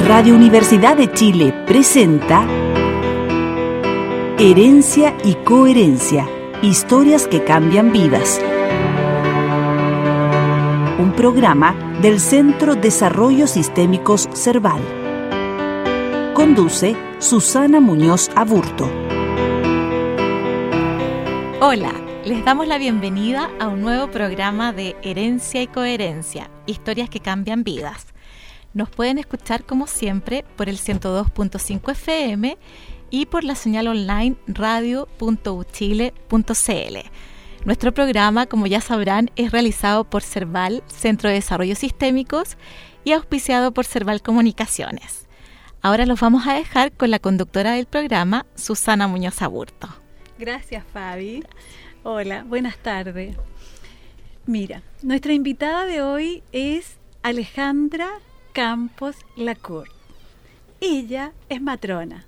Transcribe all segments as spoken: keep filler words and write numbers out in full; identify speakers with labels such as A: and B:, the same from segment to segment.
A: Radio Universidad de Chile presenta Herencia y Coherencia, historias que cambian vidas. Un programa del Centro Desarrollo Sistémicos Cerval. Conduce Susana Muñoz Aburto.
B: Hola, les damos la bienvenida a un nuevo programa de Herencia y Coherencia, historias que cambian vidas. Nos pueden escuchar como siempre por el ciento dos punto cinco F M y por la señal online radio punto u chile punto c l. Nuestro programa, como ya sabrán, es realizado por Cerval, Centro de Desarrollo Sistémicos, y auspiciado por Cerval Comunicaciones. Ahora los vamos a dejar con la conductora del programa, Susana Muñoz Aburto.
C: Gracias, Fabi. Hola, buenas tardes. Mira, nuestra invitada de hoy es Alejandra Campos Lacourt. Ella es matrona.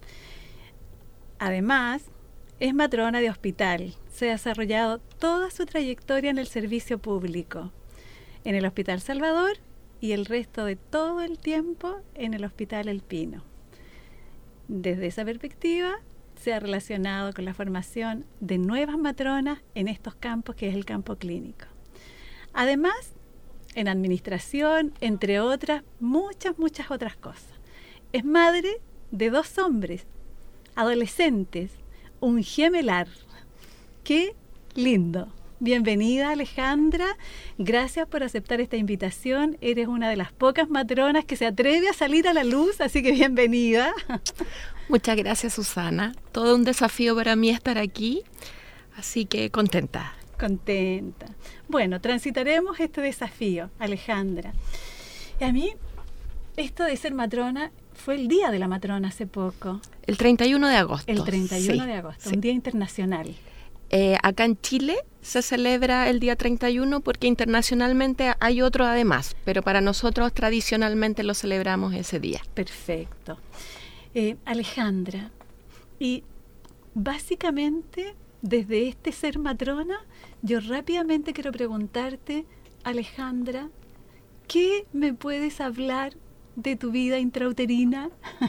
C: Además, es matrona de hospital. Se ha desarrollado toda su trayectoria en el servicio público, en el Hospital Salvador y el resto de todo el tiempo en el Hospital El Pino. Desde esa perspectiva, se ha relacionado con la formación de nuevas matronas en estos campos, que es el campo clínico. Además, en administración, entre otras, muchas, muchas otras cosas. Es madre de dos hombres, adolescentes, un gemelar. ¡Qué lindo! Bienvenida, Alejandra. Gracias por aceptar esta invitación. Eres una de las pocas matronas que se atreve a salir a la luz, así que bienvenida.
D: Muchas gracias, Susana. Todo un desafío para mí estar aquí, así que contenta.
C: Contenta. Bueno, transitaremos este desafío, Alejandra. Y a mí, esto de ser matrona, fue el Día de la Matrona hace poco.
D: El treinta y uno de agosto.
C: El treinta y uno
D: sí,
C: de agosto,
D: sí.
C: Un día internacional.
D: Eh, acá en Chile se celebra el día treinta y uno porque internacionalmente hay otro además, pero para nosotros tradicionalmente lo celebramos ese día.
C: Perfecto. Eh, Alejandra, y básicamente desde este ser matrona, yo rápidamente quiero preguntarte, Alejandra, ¿qué me puedes hablar de tu vida intrauterina?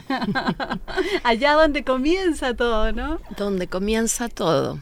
C: Allá donde comienza todo, ¿no?
D: Donde comienza todo.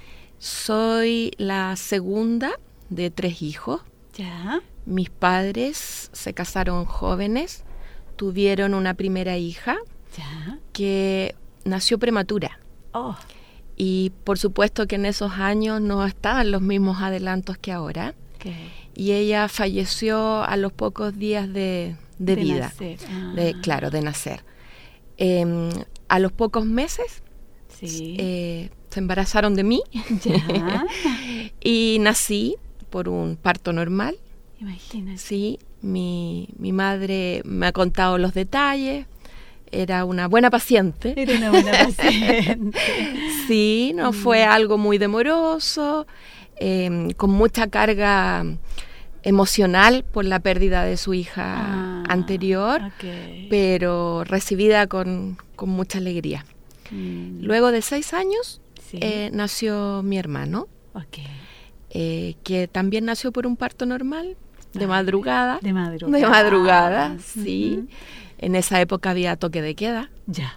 D: Soy la segunda de tres hijos.
C: Ya.
D: Mis padres se casaron jóvenes, tuvieron una primera hija
C: ya.
D: que nació prematura.
C: Oh.
D: Y por supuesto que en esos años no estaban los mismos adelantos que ahora.
C: Okay.
D: Y ella falleció a los pocos días de, de, de vida.
C: Nacer. Ah.
D: De, claro, de nacer. Eh, a los pocos meses
C: sí.
D: eh, se embarazaron de mí.
C: Ya.
D: Y nací por un parto normal.
C: Imagínate.
D: Sí, mi, mi madre me ha contado los detalles. Era una buena paciente.
C: Era una buena paciente.
D: Sí, no mm. fue algo muy demoroso, eh, con mucha carga emocional por la pérdida de su hija
C: ah,
D: anterior,
C: okay.
D: pero recibida con, con mucha alegría.
C: Mm.
D: Luego de seis años
C: sí.
D: eh, nació mi hermano,
C: okay.
D: eh, que también nació por un parto normal, de ah, madrugada.
C: De madrugada.
D: De madrugada, sí.
C: Uh-huh.
D: En esa época había toque de queda.
C: Ya.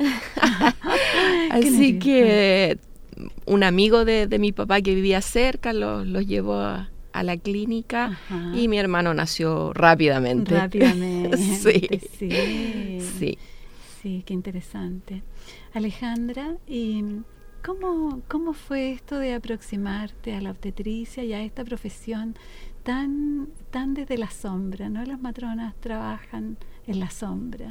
D: Así que un amigo de, de mi papá que vivía cerca los lo llevó a, a la clínica. Ajá. Y mi hermano nació rápidamente.
C: Rápidamente.
D: sí.
C: sí.
D: Sí.
C: Sí, qué interesante. Alejandra, ¿y cómo, cómo fue esto de aproximarte a la obstetricia y a esta profesión tan, tan desde la sombra, ¿no? Las matronas trabajan en la sombra.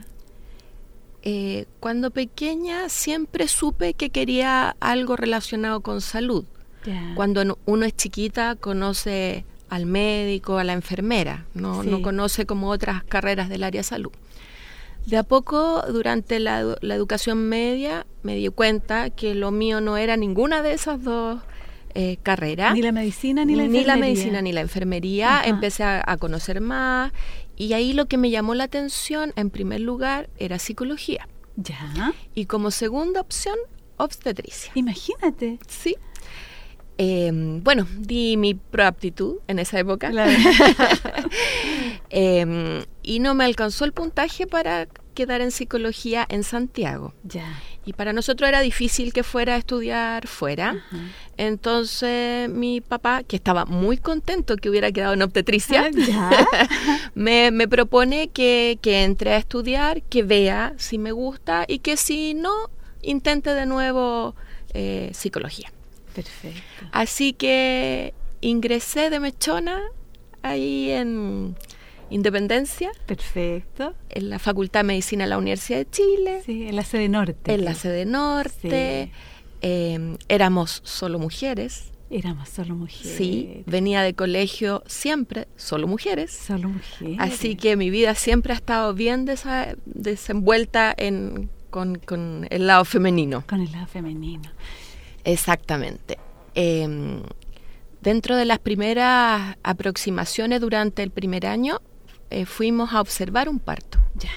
D: Eh, cuando pequeña siempre supe que quería algo relacionado con salud.
C: Ya.
D: Cuando uno es chiquita conoce al médico, a la enfermera, no, sí. no conoce como otras carreras del área de salud. De a poco, durante la, la educación media, me di cuenta que lo mío no era ninguna de esas dos eh, carreras.
C: Ni la medicina ni la enfermería.
D: Ni la medicina ni la enfermería.
C: Ajá.
D: Empecé a, a conocer más. Y ahí lo que me llamó la atención, en primer lugar, era psicología.
C: Ya.
D: Y como segunda opción, obstetricia.
C: Imagínate.
D: Sí. Eh, bueno, di mi proaptitud en esa época.
C: Claro.
D: eh, y no me alcanzó el puntaje para quedar en psicología en Santiago.
C: Ya.
D: Y para nosotros era difícil que fuera a estudiar fuera.
C: Ajá.
D: Entonces mi papá, que estaba muy contento que hubiera quedado en obstetricia,
C: Ah, ya.
D: me, me propone que, que entre a estudiar, que vea si me gusta y que si no, intente de nuevo eh, psicología.
C: Perfecto.
D: Así que ingresé de mechona ahí en Independencia,
C: Perfecto.
D: en la Facultad de Medicina de la Universidad de Chile,
C: Sí, en la sede norte.
D: en la sede norte.
C: Sí.
D: Eh, éramos solo mujeres.
C: Éramos solo mujeres.
D: Sí, venía de colegio siempre solo mujeres.
C: Solo mujeres.
D: Así que mi vida siempre ha estado bien desa- desenvuelta en, con, con el lado femenino.
C: Con el lado femenino.
D: Exactamente. Eh, dentro de las primeras aproximaciones durante el primer año, eh, fuimos a observar un parto.
C: Ya.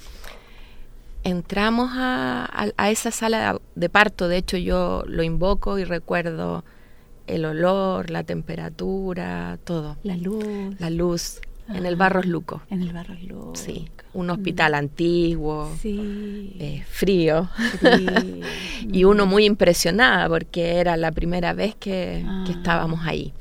D: Entramos a, a, a esa sala de parto, de hecho yo lo invoco y recuerdo el olor, la temperatura, todo.
C: La luz.
D: La luz en el
C: Ajá.
D: Barros Luco.
C: En el Barros Luco.
D: Sí, un hospital antiguo,
C: Sí.
D: eh, frío,
C: Sí.
D: y uno muy impresionada porque era la primera vez que,
C: Ah.
D: que estábamos ahí.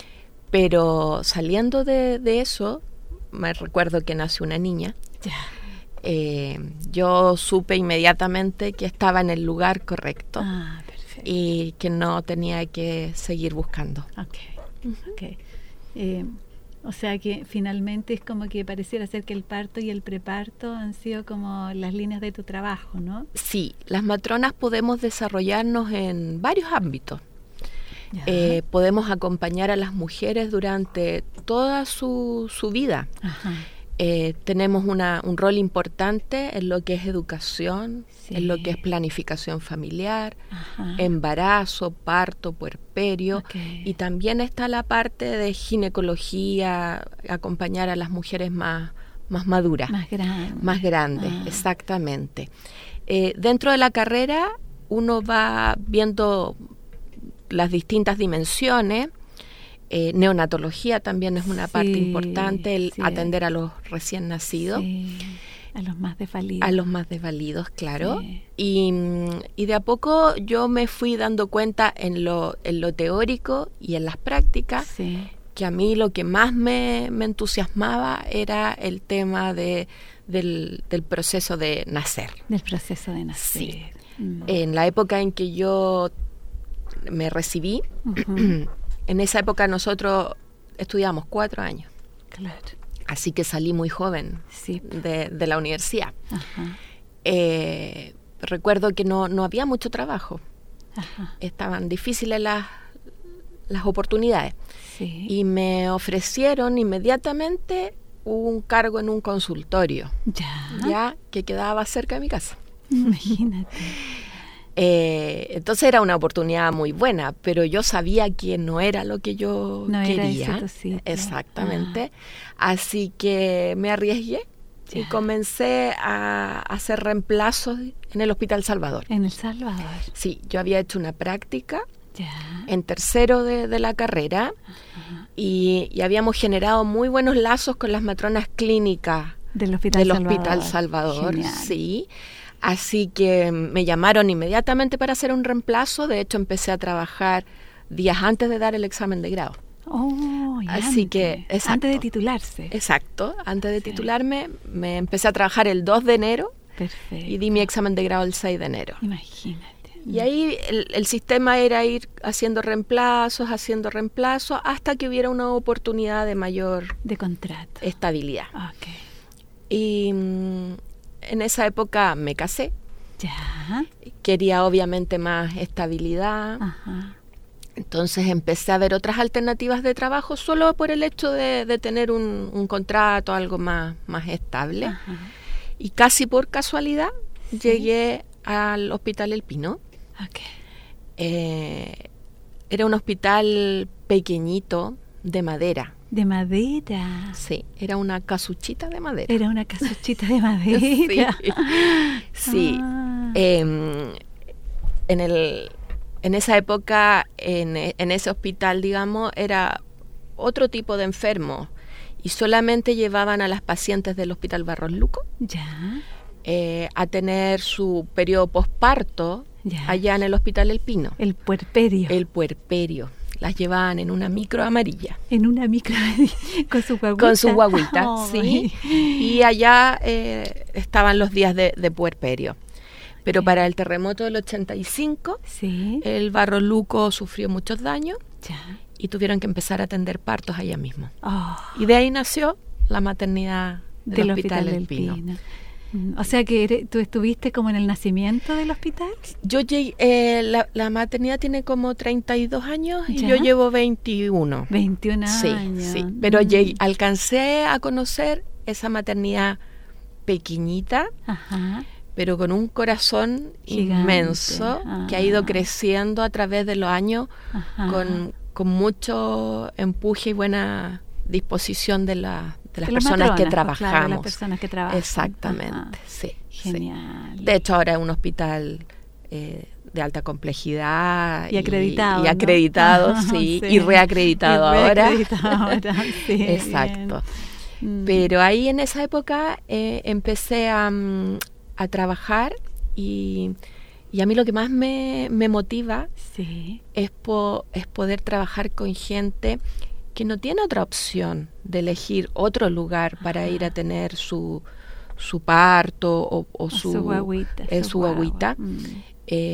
D: Pero saliendo de, de eso, me recuerdo que nació una niña.
C: Ya.
D: Eh, yo supe inmediatamente que estaba en el lugar correcto
C: Ah, perfecto.
D: y que no tenía que seguir buscando.
C: Ok. Ok. Eh, o sea que finalmente es como que pareciera ser que el parto y el preparto han sido como las líneas de tu trabajo, ¿no?
D: Sí, las matronas podemos desarrollarnos en varios ámbitos.
C: Ya.
D: Eh, podemos acompañar a las mujeres durante toda su, su vida.
C: Ajá.
D: Eh, tenemos una, un rol importante en lo que es educación,
C: Sí.
D: en lo que es planificación familiar,
C: Ajá.
D: embarazo, parto, puerperio,
C: Ok.
D: y también está la parte de ginecología, acompañar a las mujeres más, más maduras,
C: Más grande.
D: más grandes,
C: Ah.
D: exactamente. Eh, dentro de la carrera uno va viendo las distintas dimensiones. Eh, neonatología también es una
C: Sí,
D: parte importante, el
C: sí.
D: atender a los recién nacidos,
C: Sí. A los más desvalidos.
D: a los más desvalidos, claro.
C: Sí.
D: Y, y de a poco yo me fui dando cuenta en lo, en lo teórico y en las prácticas
C: Sí.
D: que a mí lo que más me, me entusiasmaba era el tema de, del, del proceso de nacer.
C: Del proceso de nacer.
D: Sí.
C: Mm.
D: En la época en que yo me recibí,
C: Ujú.
D: en esa época nosotros estudiamos cuatro años,
C: Claro.
D: así que salí muy joven
C: Sí.
D: de, de la universidad.
C: Ajá.
D: Eh, recuerdo que no, no había mucho trabajo,
C: Ajá.
D: estaban difíciles las, las oportunidades
C: Sí.
D: y me ofrecieron inmediatamente un cargo en un consultorio,
C: Ya.
D: ya que quedaba cerca de mi casa.
C: Imagínate.
D: Eh, entonces era una oportunidad muy buena, pero yo sabía que no era lo que yo
C: No era
D: quería.
C: ese tu sitio.
D: Exactamente. Así que me arriesgué y
C: Ya.
D: comencé a hacer reemplazos en el Hospital Salvador.
C: En El Salvador.
D: Sí, yo había hecho una práctica
C: Ya.
D: en tercero de, de la carrera
C: Ajá.
D: y, y habíamos generado muy buenos lazos con las matronas clínicas
C: Del Hospital
D: del
C: Salvador.
D: Hospital Salvador,
C: Genial.
D: sí. Así que me llamaron inmediatamente para hacer un reemplazo. De hecho, empecé a trabajar días antes de dar el examen de grado.
C: Oh, y
D: Así
C: antes.
D: que, exacto.
C: Antes de titularse.
D: Exacto. Antes de
C: Sí.
D: titularme, me empecé a trabajar el dos de enero
C: Perfecto.
D: y di mi examen de grado el seis de enero.
C: Imagínate.
D: Y ahí el, el sistema era ir haciendo reemplazos, haciendo reemplazos, hasta que hubiera una oportunidad de mayor
C: De contrato.
D: estabilidad.
C: Ok.
D: Y mm, en esa época me casé.
C: Ya.
D: Quería obviamente más estabilidad,
C: Ajá.
D: entonces empecé a ver otras alternativas de trabajo solo por el hecho de, de tener un, un contrato, algo más, más estable.
C: Ajá.
D: Y casi por casualidad
C: Sí.
D: llegué al Hospital El Pino.
C: Ok.
D: Eh, era un hospital pequeñito de madera.
C: De madera.
D: Sí, era una casuchita de madera.
C: Era una casuchita de madera.
D: Sí, sí.
C: Ah.
D: Eh, en, el, en esa época, en, en ese hospital, digamos, era otro tipo de enfermo y solamente llevaban a las pacientes del Hospital Barros Luco,
C: Ya.
D: eh, a tener su periodo posparto ya. allá en el Hospital El Pino.
C: El puerperio.
D: El puerperio. Las llevaban en una micro amarilla.
C: En una micro con su guaguita.
D: Con su guaguita, oh, sí. Y allá eh, estaban los días de, de puerperio. Pero sí. para el terremoto del ochenta y cinco, sí. el Barro Luco sufrió muchos daños ya. y tuvieron que empezar a atender partos allá mismo. Oh. Y de ahí nació la maternidad del, del Hospital, Hospital El Pino. Pino.
C: O sea que eres, tú estuviste como en el nacimiento del hospital.
D: Yo llegué, eh, la, la maternidad tiene como treinta y dos años y ¿ya? yo llevo veintiuno.
C: veintiún
D: sí,
C: años.
D: Sí, pero mm. llegué, alcancé a conocer esa maternidad pequeñita, Ajá. pero con un corazón Gigante. inmenso ah. que ha ido creciendo a través de los años con, con mucho empuje y buena disposición de la de las, de personas, matronas, que trabajamos.
C: Claro, de las personas que trabajan.
D: Exactamente, Ajá. sí.
C: Genial.
D: Sí. De hecho, ahora es un hospital eh, de alta complejidad.
C: Y acreditado.
D: Y, y acreditado, ¿no? sí, sí. Y reacreditado,
C: y
D: reacreditado
C: ahora. ahora sí,
D: exacto.
C: Bien.
D: Pero ahí en esa época eh, empecé a, a trabajar y, y a mí lo que más me, me motiva
C: sí.
D: es, po, es poder trabajar con gente que no tiene otra opción de elegir otro lugar para Ajá. ir a tener su, su parto o, o, o su,
C: su guaguita.
D: Eh,
C: su
D: su guaguita.
C: Mm.
D: Eh,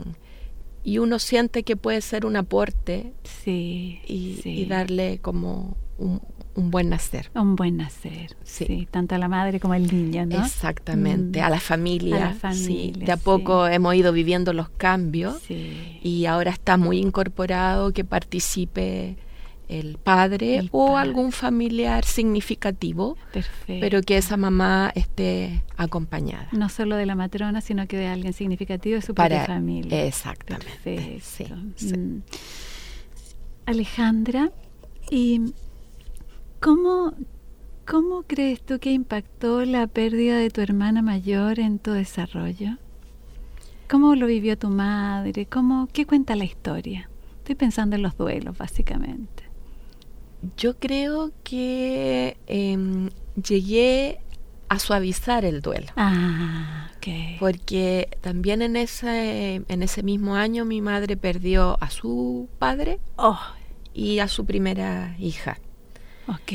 D: y uno siente que puede ser un aporte
C: sí,
D: y,
C: sí.
D: y darle como un, un buen nacer.
C: Un buen nacer,
D: sí.
C: sí. Tanto a la madre como al niño, ¿no?
D: Exactamente, mm. a la familia.
C: A la familia,
D: sí. De a poco
C: sí.
D: hemos ido viviendo los cambios
C: sí.
D: y ahora está muy incorporado que participe el padre
C: el
D: o
C: padre.
D: algún familiar significativo,
C: Perfecto.
D: pero que esa mamá esté acompañada.
C: No solo de la matrona, sino que de alguien significativo de su
D: Para,
C: propia familia.
D: Exactamente.
C: Perfecto.
D: Sí, sí.
C: Mm. Alejandra, ¿y cómo, cómo crees tú que impactó la pérdida de tu hermana mayor en tu desarrollo? ¿Cómo lo vivió tu madre? ¿Cómo, ¿Qué cuenta la historia? Estoy pensando en los duelos, básicamente.
D: Yo creo que eh, llegué a suavizar el duelo.
C: Ah, ok.
D: Porque también en ese, en ese mismo año mi madre perdió a su padre
C: oh.
D: y a su primera hija.
C: Ok.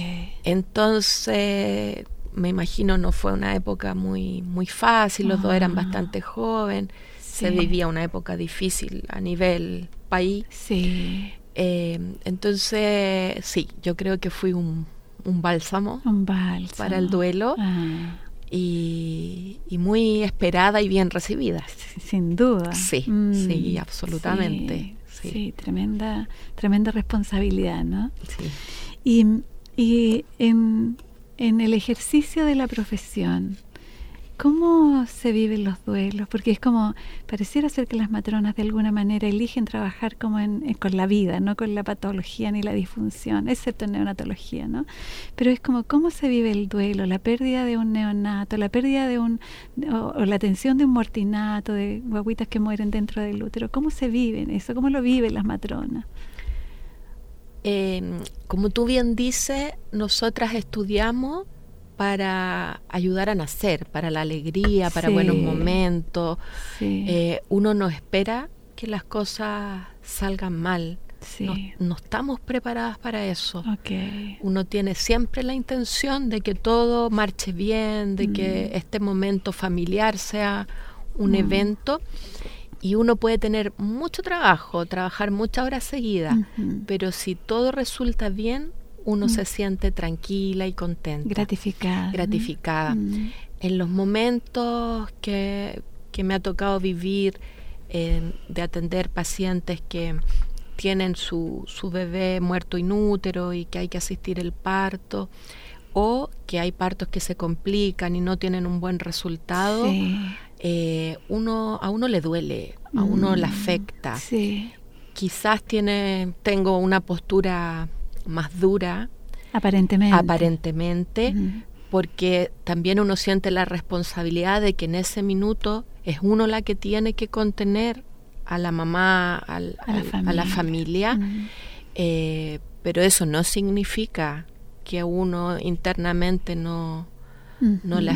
D: Entonces, me imagino no fue una época muy, muy fácil, los ah. dos eran bastante jóvenes, sí. se vivía una época difícil a nivel país.
C: Sí.
D: Eh, entonces, sí, yo creo que fui un, un bálsamo,
C: un bálsamo
D: para el duelo
C: ah.
D: y, y muy esperada y bien recibida.
C: Sin duda.
D: Sí, mm, sí, absolutamente.
C: Sí,
D: sí.
C: sí, tremenda, tremenda responsabilidad, ¿no?
D: Sí.
C: Y, y en, en el ejercicio de la profesión, ¿cómo se viven los duelos? Porque es como, pareciera ser que las matronas de alguna manera eligen trabajar como en, en, con la vida, no con la patología ni la disfunción, excepto en neonatología, ¿no? Pero es como, ¿cómo se vive el duelo? La pérdida de un neonato, la pérdida de un, o, o la atención de un mortinato, de guaguitas que mueren dentro del útero. ¿Cómo se viven eso? ¿Cómo lo viven las matronas?
D: Eh, como tú bien dices, nosotras estudiamos para ayudar a nacer, para la alegría, para sí. buenos momentos. Sí. Eh, uno no espera que las cosas salgan mal.
C: Sí.
D: No, no estamos preparadas para eso.
C: Okay.
D: Uno tiene siempre la intención de que todo marche bien, de mm. que este momento familiar sea un mm. evento. Y uno puede tener mucho trabajo, trabajar muchas horas seguidas, uh-huh. pero si todo resulta bien, uno mm. se siente tranquila y contenta.
C: Gratificada.
D: Gratificada. Mm. En los momentos que, que me ha tocado vivir, eh, de atender pacientes que tienen su, su bebé muerto in útero y que hay que asistir el parto, o que hay partos que se complican y no tienen un buen resultado,
C: sí.
D: eh, uno, a uno le duele, a mm. uno le afecta.
C: Sí.
D: Quizás tiene, tengo una postura más dura,
C: aparentemente,
D: aparentemente uh-huh. porque también uno siente la responsabilidad de que en ese minuto es uno la que tiene que contener a la mamá, al,
C: a, la
D: al, a la familia, uh-huh. eh, pero eso no significa que a uno internamente no, uh-huh. no le afecte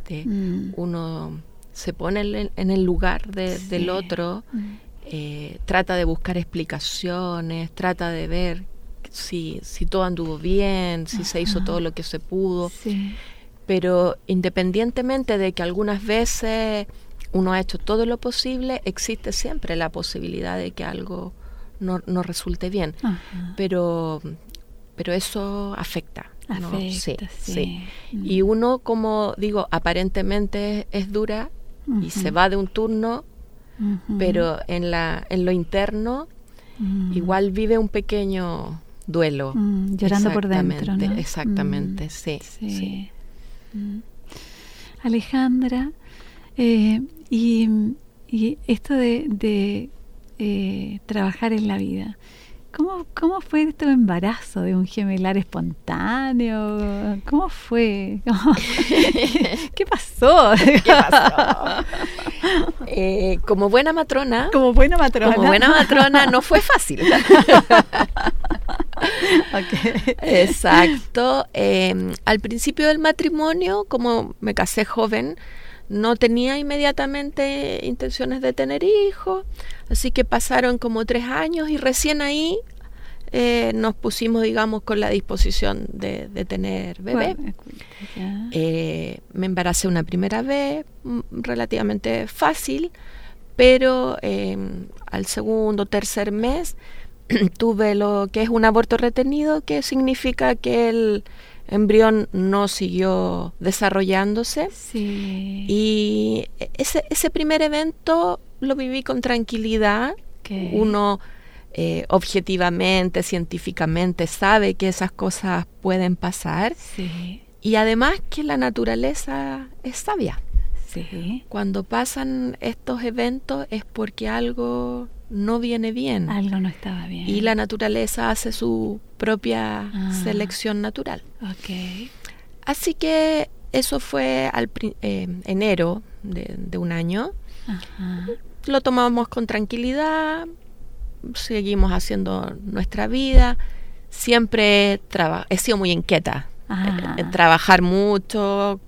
D: existe. Mm. Uno se pone en, en el lugar de, sí. del otro, mm. eh, trata de buscar explicaciones, trata de ver si, si todo anduvo bien, si Ajá. se hizo todo lo que se pudo. Sí. Pero independientemente de que algunas veces uno ha hecho todo lo posible, existe siempre la posibilidad de que algo no, no resulte bien. Ajá. Pero, pero eso afecta. ¿no?
C: Afecta, sí, sí. sí.
D: Mm. Y uno, como digo, aparentemente es, es dura uh-huh. y se va de un turno, uh-huh. pero en, la, en lo interno uh-huh. igual vive un pequeño duelo.
C: Uh-huh. Llorando por dentro, ¿no?
D: Exactamente, uh-huh. sí.
C: sí.
D: sí.
C: Uh-huh. Alejandra, eh, y, y esto de, de eh, trabajar en la vida, ¿Cómo, ¿Cómo fue tu embarazo de un gemelar espontáneo? ¿Cómo fue? ¿Cómo? ¿Qué pasó?
D: ¿Qué pasó? Eh, como buena matrona.
C: Como buena matrona.
D: Como buena matrona no fue fácil.
C: Okay.
D: Exacto. Eh, al principio del matrimonio, como me casé joven, no tenía inmediatamente intenciones de tener hijos, así que pasaron como tres años y recién ahí eh, nos pusimos, digamos, con la disposición de, de tener bebé. Bueno, eh, me embaracé una primera vez, m- relativamente fácil, pero eh, al segundo, tercer mes tuve lo que es un aborto retenido, que significa que el embrión no siguió desarrollándose.
C: Sí.
D: Y ese, ese primer evento lo viví con tranquilidad.
C: Okay.
D: Uno eh, objetivamente, científicamente sabe que esas cosas pueden pasar.
C: Sí.
D: Y además que la naturaleza es sabia.
C: Sí.
D: Cuando pasan estos eventos es porque algo no viene bien.
C: Algo no estaba bien.
D: Y la naturaleza hace su propia
C: ah.
D: selección natural.
C: Okay.
D: Así que eso fue al eh, enero de, de un año.
C: Ajá.
D: Lo tomamos con tranquilidad, seguimos haciendo nuestra vida. Siempre traba- he sido muy inquieta, eh, trabajar mucho.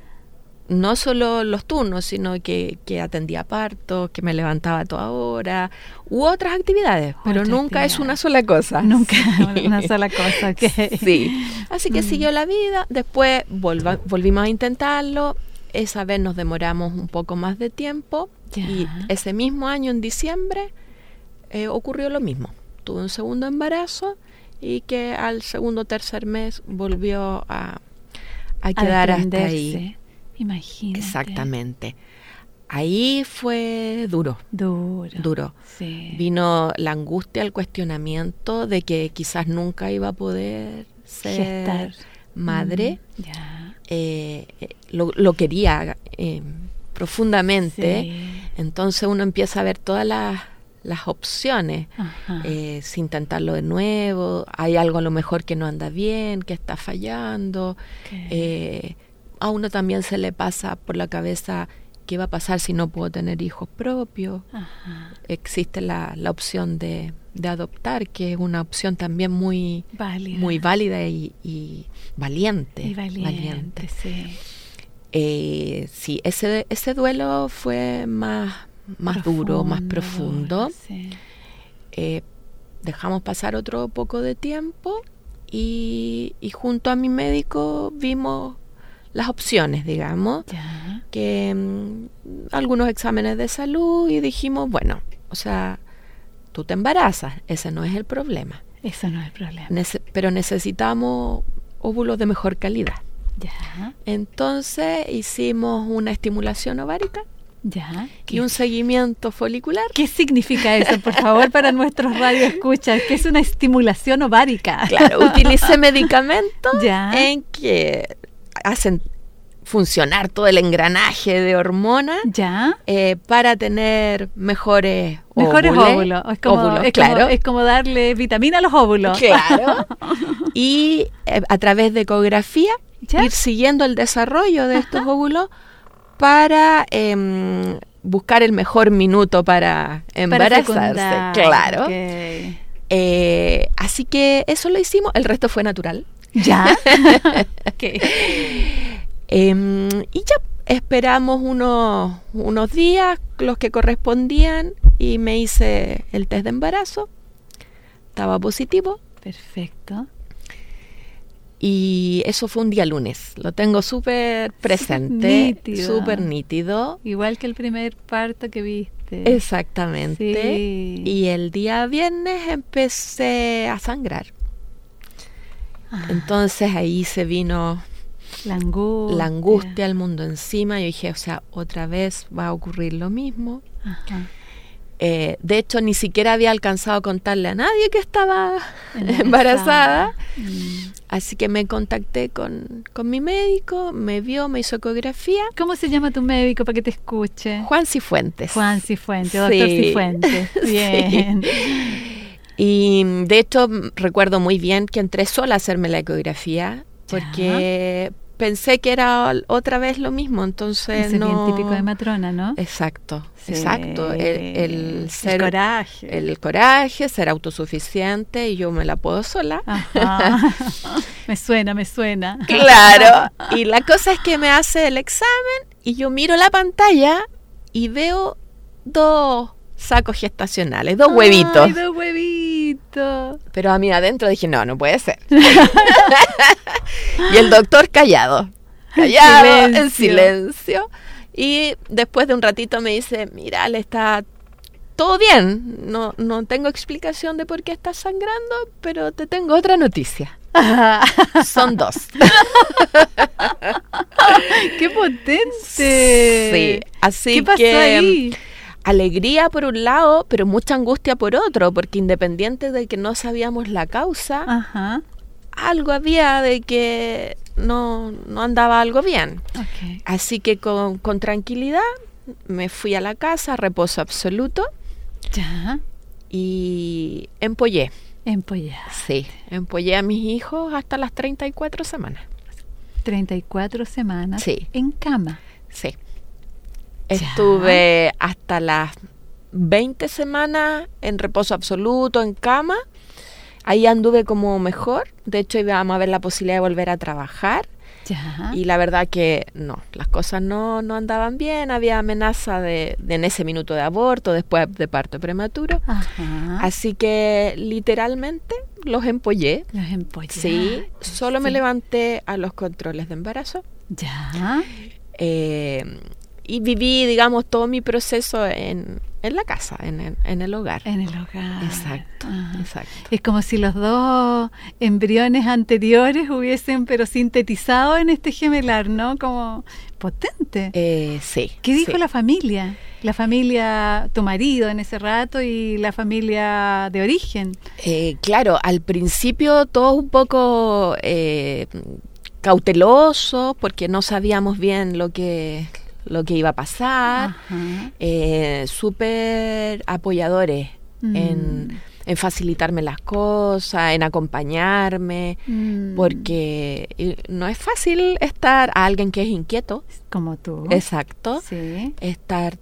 D: No solo los turnos, sino que, que atendía partos, que me levantaba a toda hora, u otras actividades, pero
C: Otra
D: nunca
C: actividad.
D: es una sola cosa.
C: Nunca sí. una sola cosa. Okay.
D: Sí, así que
C: mm.
D: siguió la vida, después volva, volvimos a intentarlo, esa vez nos demoramos un poco más de tiempo,
C: ya.
D: Y ese mismo año, en diciembre, eh, ocurrió lo mismo. Tuve un segundo embarazo y que al segundo o tercer mes volvió a, a quedar
C: a
D: hasta ahí.
C: Imagínate.
D: Exactamente. Ahí fue duro.
C: Duro.
D: Duro.
C: Sí.
D: Vino la angustia, el cuestionamiento de que quizás nunca iba a poder ser
C: Gestar.
D: madre.
C: Mm, ya.
D: Eh, lo, lo quería eh, profundamente.
C: Sí.
D: Entonces uno empieza a ver todas las, las opciones. Eh, si intentarlo de nuevo, hay algo a lo mejor que no anda bien, que está fallando.
C: Okay.
D: Eh, a uno también se le pasa por la cabeza qué va a pasar si no puedo tener hijos propios.
C: Ajá.
D: Existe la, la opción de, de adoptar, que es una opción también muy
C: válida,
D: muy válida y, y valiente.
C: Y valiente,
D: valiente.
C: Sí.
D: Eh, sí, ese, ese duelo fue más, más
C: profundo,
D: duro, más profundo.
C: Sí.
D: Eh, dejamos pasar otro poco de tiempo y, y junto a mi médico vimos las opciones, digamos,
C: ya.
D: que um, algunos exámenes de salud y dijimos, bueno, o sea, tú te embarazas, ese no es el problema.
C: Eso no es el problema.
D: Nece- pero necesitamos óvulos de mejor calidad.
C: Ya.
D: Entonces hicimos una estimulación ovárica
C: Ya.
D: y un seguimiento folicular.
C: ¿Qué significa eso, por favor, para nuestros radioescuchas? ¿Qué es una estimulación ovárica?
D: Claro, utilicé medicamentos
C: ya.
D: en que hacen funcionar todo el engranaje de hormonas
C: ya
D: eh, para tener mejores
C: mejores
D: óvulos.
C: óvulos. Es como,
D: óvulos,
C: es
D: claro.
C: como, es como darle vitamina a los óvulos.
D: Claro. Y eh, a través de ecografía
C: ¿Ya?
D: ir siguiendo el desarrollo de estos Ajá. óvulos para eh, buscar el mejor minuto para embarazarse.
C: Para
D: claro.
C: Okay.
D: Eh, así que eso lo hicimos. El resto fue natural.
C: ¿Ya? Okay.
D: Eh, y ya esperamos unos, unos días, los que correspondían, y me hice el test de embarazo. Estaba positivo.
C: Perfecto.
D: Y eso fue un día lunes. Lo tengo súper presente. Súper nítido.
C: Igual que el primer parto que viste.
D: Exactamente. Sí. Y el día viernes empecé a sangrar. Ah. Entonces ahí se vino
C: la angustia.
D: la angustia, el mundo encima. Yo dije, o sea, otra vez va a ocurrir lo mismo.
C: Ajá.
D: Eh, de hecho, ni siquiera había alcanzado a contarle a nadie que estaba embarazada. embarazada. Mm. Así que me contacté con, con mi médico, me vio, me hizo ecografía.
C: ¿Cómo se llama tu médico para que te escuche?
D: Juan Cifuentes.
C: Juan Cifuentes, doctor sí. Cifuentes. Bien.
D: Sí. Y de hecho, recuerdo muy bien que entré sola a hacerme la ecografía, porque ya. pensé que era otra vez lo mismo, entonces
C: Ese
D: no...
C: es bien típico de matrona, ¿no?
D: Exacto, sí. exacto. El, el, ser,
C: el coraje.
D: El coraje, ser autosuficiente, y yo me la puedo sola.
C: Ajá. me suena, me suena.
D: Claro. Y la cosa es que me hace el examen y yo miro la pantalla y veo dos sacos gestacionales, dos huevitos.
C: Ay, dos huevitos.
D: Pero a mí adentro dije, no, no puede ser. Y el doctor callado, callado, silencio. en silencio. Y después de un ratito me dice, mira, le está todo bien. No, no tengo explicación de por qué estás sangrando, pero te tengo otra noticia. Son dos.
C: ¡Qué potente!
D: Sí, así
C: ¿Qué pasó
D: que
C: ahí?
D: Alegría por un lado, pero mucha angustia por otro, porque independiente de que no sabíamos la causa,
C: Ajá.
D: algo había de que no, no andaba algo bien.
C: Okay.
D: Así que con, con tranquilidad me fui a la casa, reposo absoluto.
C: Ya.
D: Y empollé.
C: Empollé.
D: Sí, empollé a mis hijos hasta las treinta y cuatro semanas.
C: treinta y cuatro semanas.
D: Sí.
C: En cama.
D: Sí. Estuve hasta las veinte semanas en reposo absoluto, en cama. Ahí anduve como mejor. De hecho, íbamos a ver la posibilidad de volver a trabajar.
C: Ya.
D: Y la verdad que no, las cosas no, no andaban bien. Había amenaza de, de en ese minuto de aborto, después de parto prematuro.
C: Ajá.
D: Así que literalmente los empollé.
C: Los empollé.
D: Sí, solo
C: sí.
D: me levanté a los controles de embarazo.
C: Ya.
D: Eh... Y viví, digamos, todo mi proceso en, en la casa, en, en, en el hogar.
C: En el hogar.
D: Exacto, ah. exacto.
C: Es como si los dos embriones anteriores hubiesen, pero sintetizado en este gemelar, ¿no? Como potente.
D: Eh, sí.
C: ¿Qué dijo
D: sí.
C: la familia? La familia, tu marido en ese rato y la familia de origen.
D: Eh, claro, al principio todo un poco eh, cauteloso, porque no sabíamos bien lo que... lo que iba a pasar, eh, súper apoyadores mm. en, en facilitarme las cosas, en acompañarme, mm. porque no es fácil estar a alguien que es inquieto.
C: Como tú.
D: Exacto.
C: Sí.
D: Estar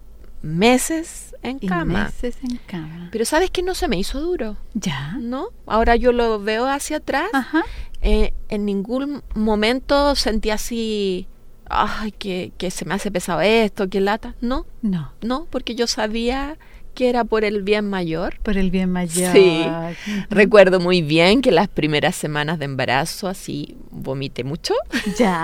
D: meses en
C: y
D: cama.
C: meses en cama.
D: Pero ¿sabes qué? No se me hizo duro.
C: Ya.
D: ¿No? Ahora yo lo veo hacia atrás.
C: Ajá.
D: Eh, en ningún momento sentí así... ay, que, que se me hace pesado esto, que lata. No,
C: no,
D: no, porque yo sabía que era por el bien mayor.
C: Por el bien mayor.
D: Sí, uh-huh. Recuerdo muy bien que las primeras semanas de embarazo así vomité mucho.
C: Ya.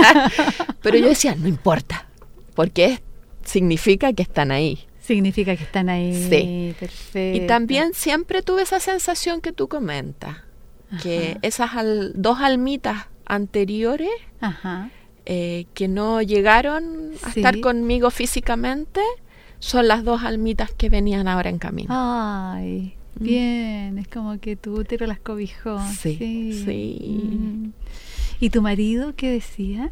D: Pero yo decía, no importa, porque significa que están ahí.
C: Significa que están ahí.
D: Sí.
C: Perfecto.
D: Y también siempre tuve esa sensación que tú comentas, Ajá. que esas al, dos almitas anteriores...
C: Ajá.
D: Eh, que no llegaron a
C: sí.
D: estar conmigo físicamente, son las dos almitas que venían ahora en camino.
C: Ay, mm. bien, es como que tu útero las cobijó.
D: Sí, sí. sí.
C: Mm. ¿Y tu marido qué decía?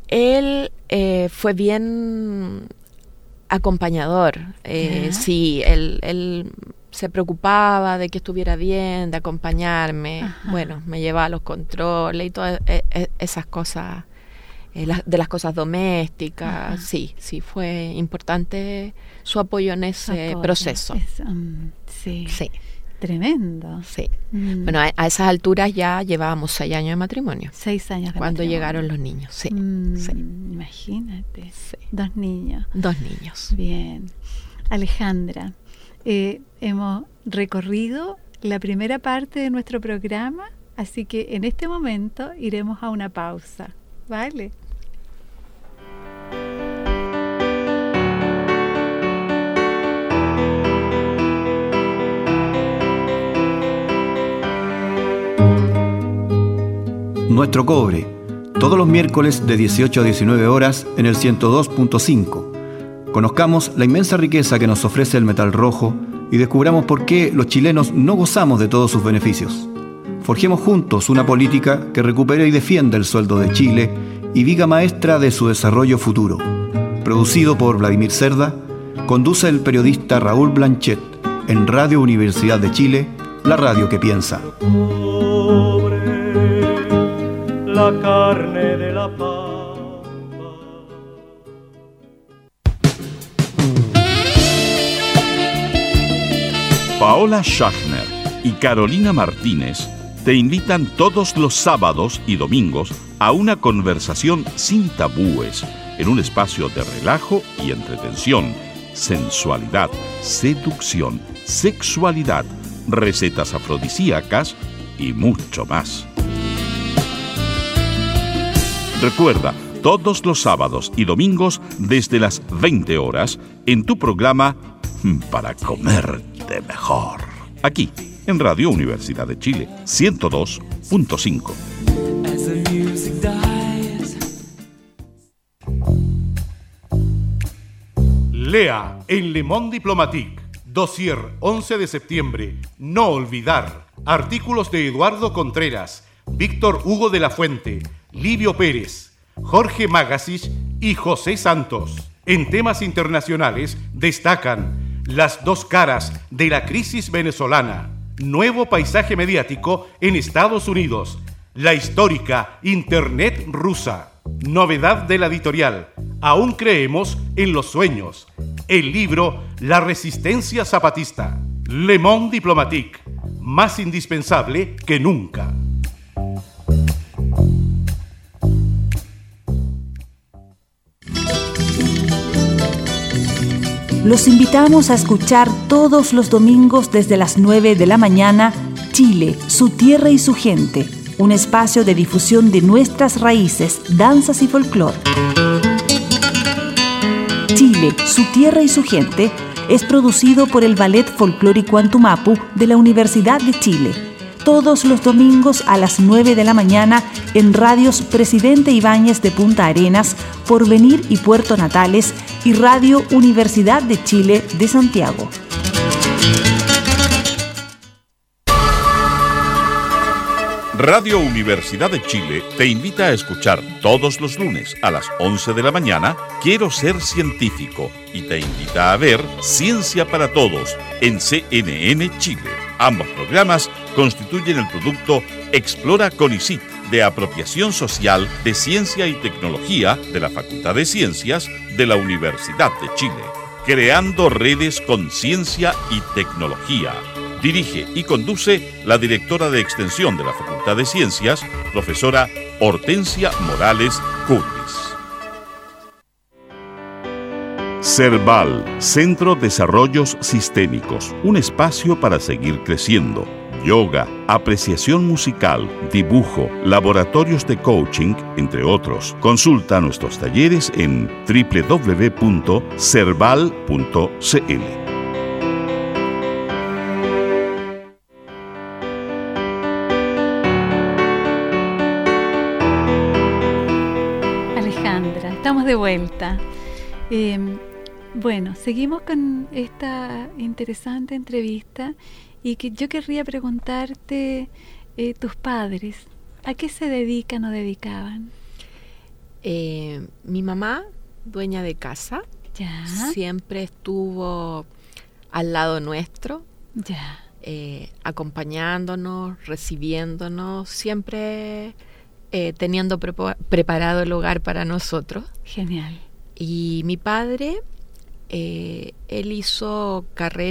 D: Él eh, fue bien acompañador, eh, sí, él, él se preocupaba de que estuviera bien, de acompañarme, Ajá. bueno, me llevaba a los controles y todas esas cosas. Eh, la, de las cosas domésticas, Ajá. sí, sí, fue importante su apoyo en ese apoyo. proceso.
C: Es, um, sí.
D: sí.
C: Tremendo.
D: Sí.
C: Mm.
D: Bueno, a, a esas alturas ya llevábamos seis años de matrimonio.
C: Seis años de
D: Cuando
C: matrimonio.
D: llegaron los niños, sí.
C: Mm,
D: sí.
C: Imagínate.
D: Sí.
C: Dos niños.
D: Dos niños.
C: Bien. Alejandra, eh, hemos recorrido la primera parte de nuestro programa, así que en este momento iremos a una pausa, ¿vale?
E: Nuestro cobre, todos los miércoles de dieciocho a diecinueve horas en el ciento dos punto cinco. Conozcamos la inmensa riqueza que nos ofrece el metal rojo y descubramos por qué los chilenos no gozamos de todos sus beneficios. Forjemos juntos una política que recupere y defienda el sueldo de Chile y viga maestra de su desarrollo futuro. Producido por Vladimir Cerda, conduce el periodista Raúl Blanchet en Radio Universidad de Chile, la radio que piensa.
F: La carne de la pampa.
G: Paola Schachner y Carolina Martínez te invitan todos los sábados y domingos a una conversación sin tabúes, en un espacio de relajo y entretención, sensualidad, seducción, sexualidad, recetas afrodisíacas y mucho más. Recuerda, todos los sábados y domingos desde las veinte horas en tu programa Para Comerte Mejor. Aquí, en Radio Universidad de Chile, ciento dos punto cinco.
H: Lea en Le Monde Diplomatique, dossier once de septiembre, no olvidar, artículos de Eduardo Contreras, Víctor Hugo de la Fuente, Livio Pérez, Jorge Magasich y José Santos. En temas internacionales destacan las dos caras de la crisis venezolana, nuevo paisaje mediático en Estados Unidos, la histórica Internet rusa, novedad de la editorial, aún creemos en los sueños, el libro La Resistencia Zapatista, Le Monde Diplomatique, más indispensable que nunca.
A: Los invitamos a escuchar todos los domingos desde las nueve de la mañana Chile, su tierra y su gente, un espacio de difusión de nuestras raíces, danzas y folclore. Chile, su tierra y su gente es producido por el Ballet Folclórico Antumapu de la Universidad de Chile. Todos los domingos a las nueve de la mañana en radios Presidente Ibáñez de Punta Arenas, Porvenir y Puerto Natales y Radio Universidad de Chile de Santiago.
G: Radio Universidad de Chile te invita a escuchar todos los lunes a las once de la mañana Quiero ser científico y te invita a ver Ciencia para Todos en C N N Chile. Ambos programas constituyen el producto Explora CONICIT de apropiación social de ciencia y tecnología de la Facultad de Ciencias de la Universidad de Chile. Creando redes con ciencia y tecnología. Dirige y conduce la directora de Extensión de la Facultad de Ciencias, profesora Hortensia Morales Curtis. CERVAL, Centro Desarrollos Sistémicos, un espacio para seguir creciendo. Yoga, apreciación musical, dibujo, laboratorios de coaching, entre otros. Consulta nuestros talleres en doble u doble u doble u punto cerval punto c l.
C: Alejandra, estamos de vuelta. Eh, bueno, seguimos con esta interesante entrevista. Y que yo querría preguntarte, eh, tus padres, ¿a qué se dedican o dedicaban?
D: Eh, mi mamá, dueña de casa,
C: ya.
D: Siempre estuvo al lado nuestro,
C: ya.
D: Eh, acompañándonos, recibiéndonos, siempre eh, teniendo prepo- preparado el hogar para nosotros.
C: Genial.
D: Y mi padre, eh, él hizo carrera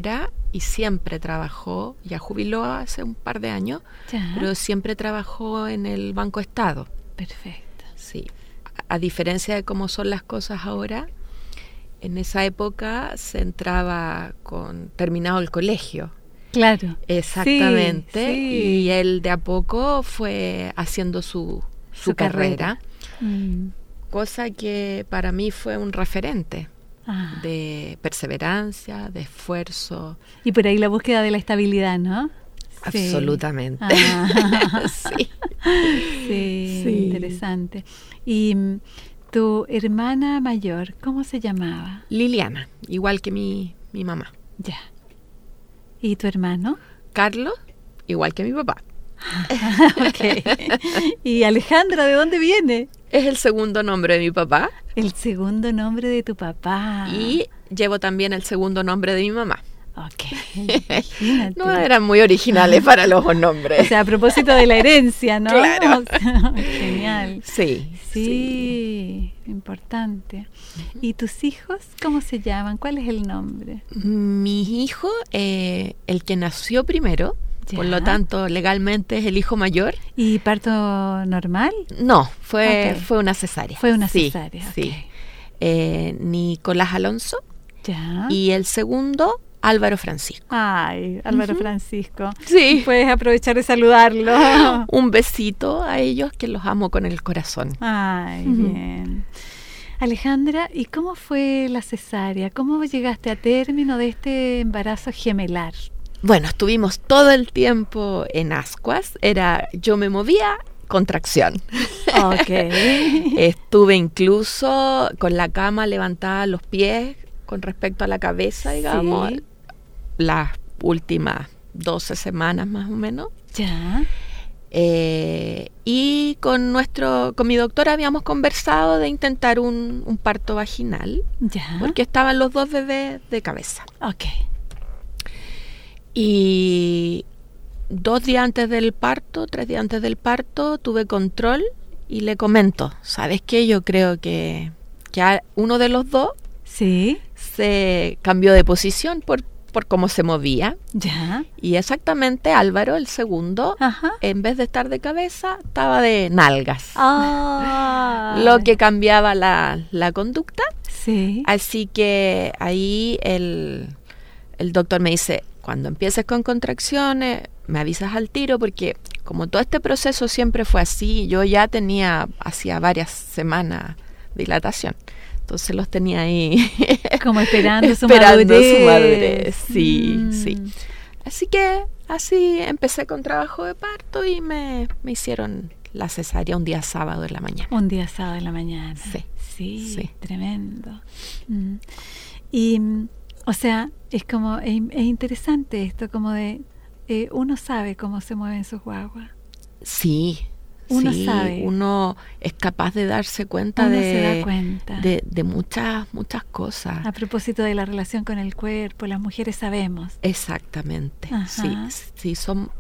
D: y siempre trabajó, ya jubiló hace un par de años, ya. Pero siempre trabajó en el Banco Estado.
C: Perfecto.
D: Sí, a, a diferencia de cómo son las cosas ahora, en esa época se entraba con terminado el colegio.
C: Claro.
D: Exactamente.
C: Sí, sí.
D: Y él de a poco fue haciendo su, su, su carrera, carrera. Mm. Cosa que para mí fue un referente ah. de perseverancia, de esfuerzo.
C: Y por ahí la búsqueda de la estabilidad, ¿no?
D: Absolutamente.
C: Sí. Ah.
D: sí.
C: Sí, sí. Interesante. Y tu hermana mayor, ¿cómo se llamaba?
D: Liliana, igual que mi, mi mamá.
C: Ya. ¿Y tu hermano?
D: Carlos, igual que mi papá.
C: Okay. ¿Y Alejandra, de dónde viene?
D: Es el segundo nombre de mi papá.
C: El segundo nombre de tu papá.
D: Y llevo también el segundo nombre de mi mamá.
C: Ok, imagínate.
D: No eran muy originales para los nombres.
C: O sea, a propósito de la herencia, ¿no?
D: Claro.
C: O sea, genial.
D: Sí,
C: sí.
D: Sí,
C: importante. ¿Y tus hijos cómo se llaman? ¿Cuál es el nombre?
D: Mi hijo, eh, el que nació primero, ya. Por lo tanto, legalmente es el hijo mayor.
C: ¿Y parto normal?
D: No, fue,
C: okay.
D: fue una cesárea.
C: Fue una
D: sí,
C: cesárea,
D: sí.
C: Okay.
D: Eh, Nicolás Alonso.
C: Ya.
D: Y el segundo, Álvaro Francisco.
C: Ay, Álvaro
D: uh-huh.
C: Francisco.
D: Sí.
C: Puedes aprovechar de saludarlo.
D: Un besito a ellos, que los amo con el corazón.
C: Ay,
D: uh-huh.
C: bien. Alejandra, ¿y cómo fue la cesárea? ¿Cómo llegaste a término de este embarazo gemelar?
D: Bueno, estuvimos todo el tiempo en ascuas. Era, yo me movía, contracción.
C: Okay.
D: Estuve incluso con la cama levantada los pies con respecto a la cabeza, digamos, sí. Las últimas doce semanas más o menos.
C: Ya.
D: Eh, y con nuestro, con mi doctora habíamos conversado de intentar un, un parto vaginal.
C: Ya.
D: Porque estaban los dos bebés de cabeza.
C: Ok.
D: Y dos días antes del parto, tres días antes del parto, tuve control y le comento, ¿sabes qué? Yo creo que, que uno de los dos
C: sí.
D: se cambió de posición por, por cómo se movía.
C: Ya.
D: Y exactamente Álvaro, el segundo,
C: ajá.
D: En vez de estar de cabeza, estaba de nalgas.
C: Ah.
D: Lo que cambiaba la, la conducta.
C: Sí.
D: Así que ahí el, el doctor me dice, cuando empieces con contracciones, me avisas al tiro, porque como todo este proceso siempre fue así, yo ya tenía hacía varias semanas dilatación. Entonces los tenía ahí
C: como esperando su
D: esperando
C: madurez.
D: su madurez. Sí,
C: mm.
D: sí. Así que así empecé con trabajo de parto y me, me hicieron la cesárea un día sábado en la mañana.
C: Un día sábado en la mañana.
D: Sí.
C: Sí,
D: sí.
C: Tremendo. Mm. Y, o sea, es como, es, es interesante esto, como de, eh, uno sabe cómo se mueven sus guaguas.
D: Sí.
C: Uno
D: sí,
C: sabe.
D: Uno es capaz de darse cuenta,
C: uno
D: de,
C: se da cuenta.
D: de, de muchas, muchas cosas.
C: A propósito de la relación con el cuerpo, las mujeres sabemos.
D: Exactamente.
C: Ajá.
D: Sí, sí, son,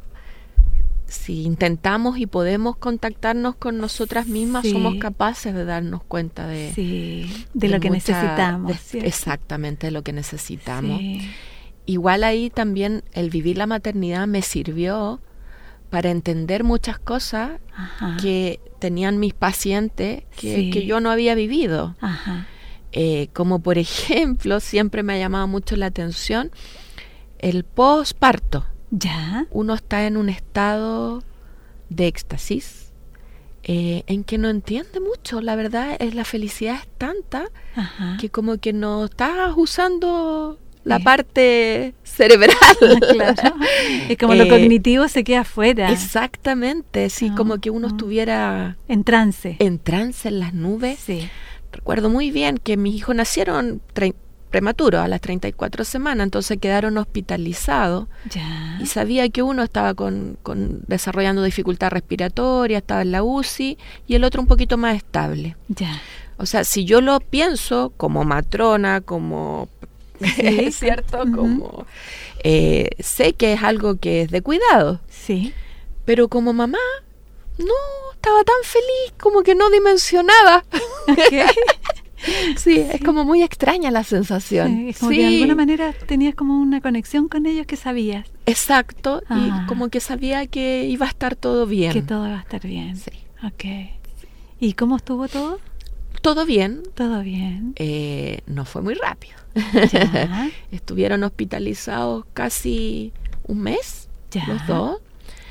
D: si intentamos y podemos contactarnos con nosotras mismas, sí. Somos capaces de darnos cuenta de,
C: sí, de, de
D: lo
C: que
D: mucha,
C: necesitamos.
D: De, exactamente, de lo que necesitamos.
C: Sí.
D: Igual ahí también el vivir la maternidad me sirvió para entender muchas cosas Ajá. que tenían mis pacientes que,
C: sí.
D: que yo no había vivido.
C: Ajá.
D: Eh, como por ejemplo, siempre me ha llamado mucho la atención el posparto.
C: ¿Ya?
D: Uno está en un estado de éxtasis eh, en que no entiende mucho. La verdad es la felicidad es tanta
C: Ajá.
D: que como que no estás usando la parte cerebral.
C: Claro. Es como eh, lo cognitivo se queda afuera.
D: Exactamente, sí, no, como que uno no. estuviera
C: en trance.
D: En trance, en las nubes.
C: Sí.
D: Recuerdo muy bien que mis hijos nacieron tre- prematuros, a las treinta y cuatro semanas, entonces quedaron hospitalizados.
C: Ya.
D: Y sabía que uno estaba con, con desarrollando dificultad respiratoria, estaba en la U C I, y el otro un poquito más estable.
C: Ya.
D: O sea, si yo lo pienso como matrona, como...
C: Sí,
D: ¿cierto?
C: Uh-huh.
D: Como eh, sé que es algo que es de cuidado.
C: Sí.
D: Pero como mamá, no, estaba tan feliz, como que no dimensionaba.
C: Okay.
D: Sí, sí, es como muy extraña la sensación.
C: Sí, es como
D: sí.
C: que de alguna manera tenías como una conexión con ellos que sabías.
D: Exacto,
C: Ah.
D: y como que sabía que iba a estar todo bien.
C: Que todo va a estar bien.
D: Sí.
C: Ok. ¿Y cómo estuvo todo?
D: Todo bien.
C: Todo bien.
D: Eh, no fue muy rápido.
C: Ya.
D: Estuvieron hospitalizados casi un mes,
C: Ya.
D: los dos.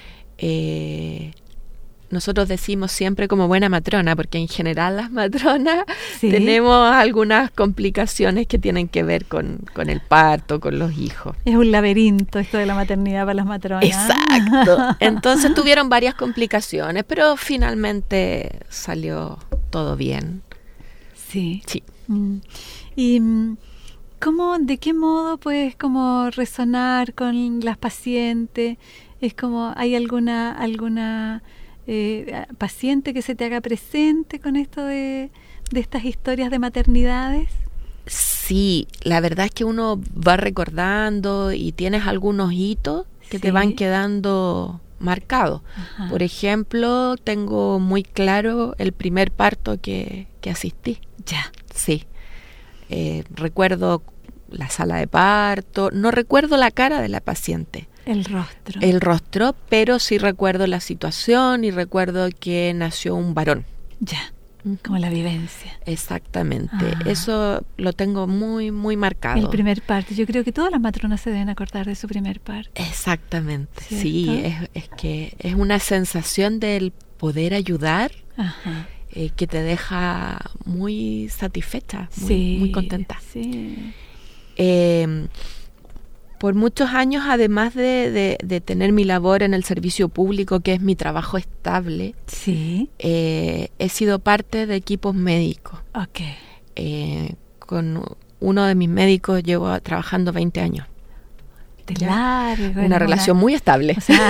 D: Eh, nosotros decimos siempre como buena matrona, porque en general las matronas
C: Sí.
D: tenemos algunas complicaciones que tienen que ver con, con el parto, con los hijos.
C: Es un laberinto esto de la maternidad para las matronas.
D: Exacto. Entonces tuvieron varias complicaciones, pero finalmente salió todo bien.
C: Sí.
D: Sí.
C: Mm. ¿Y mm, cómo, de qué modo puedes como resonar con las pacientes? Es como, ¿hay alguna alguna eh, paciente que se te haga presente con esto de, de estas historias de maternidades?
D: Sí, la verdad es que uno va recordando y tienes algunos hitos que
C: Sí.
D: te van quedando marcados.
C: Ajá.
D: Por ejemplo, tengo muy claro el primer parto que, que asistí.
C: Ya.
D: Sí. Eh, recuerdo la sala de parto, no recuerdo la cara de la paciente,
C: El rostro.
D: el rostro, pero sí recuerdo la situación y recuerdo que nació un varón.
C: Ya. Como la vivencia.
D: Exactamente.
C: Ah.
D: Eso lo tengo muy, muy marcado.
C: El primer parto. Yo creo que todas las matronas se deben acordar de su primer parto.
D: Exactamente.
C: ¿Cierto?
D: Sí, es, es que es una sensación del poder ayudar
C: Ajá.
D: eh, que te deja muy satisfecha, muy,
C: Sí.
D: muy contenta.
C: Sí.
D: Eh, por muchos años, además de, de, de tener mi labor en el servicio público, que es mi trabajo estable,
C: Sí.
D: eh, he sido parte de equipos médicos.
C: Ok.
D: Eh, con uno de mis médicos llevo trabajando veinte años.
C: De
D: Ya.
C: largo.
D: Una relación muy estable.
C: O sea,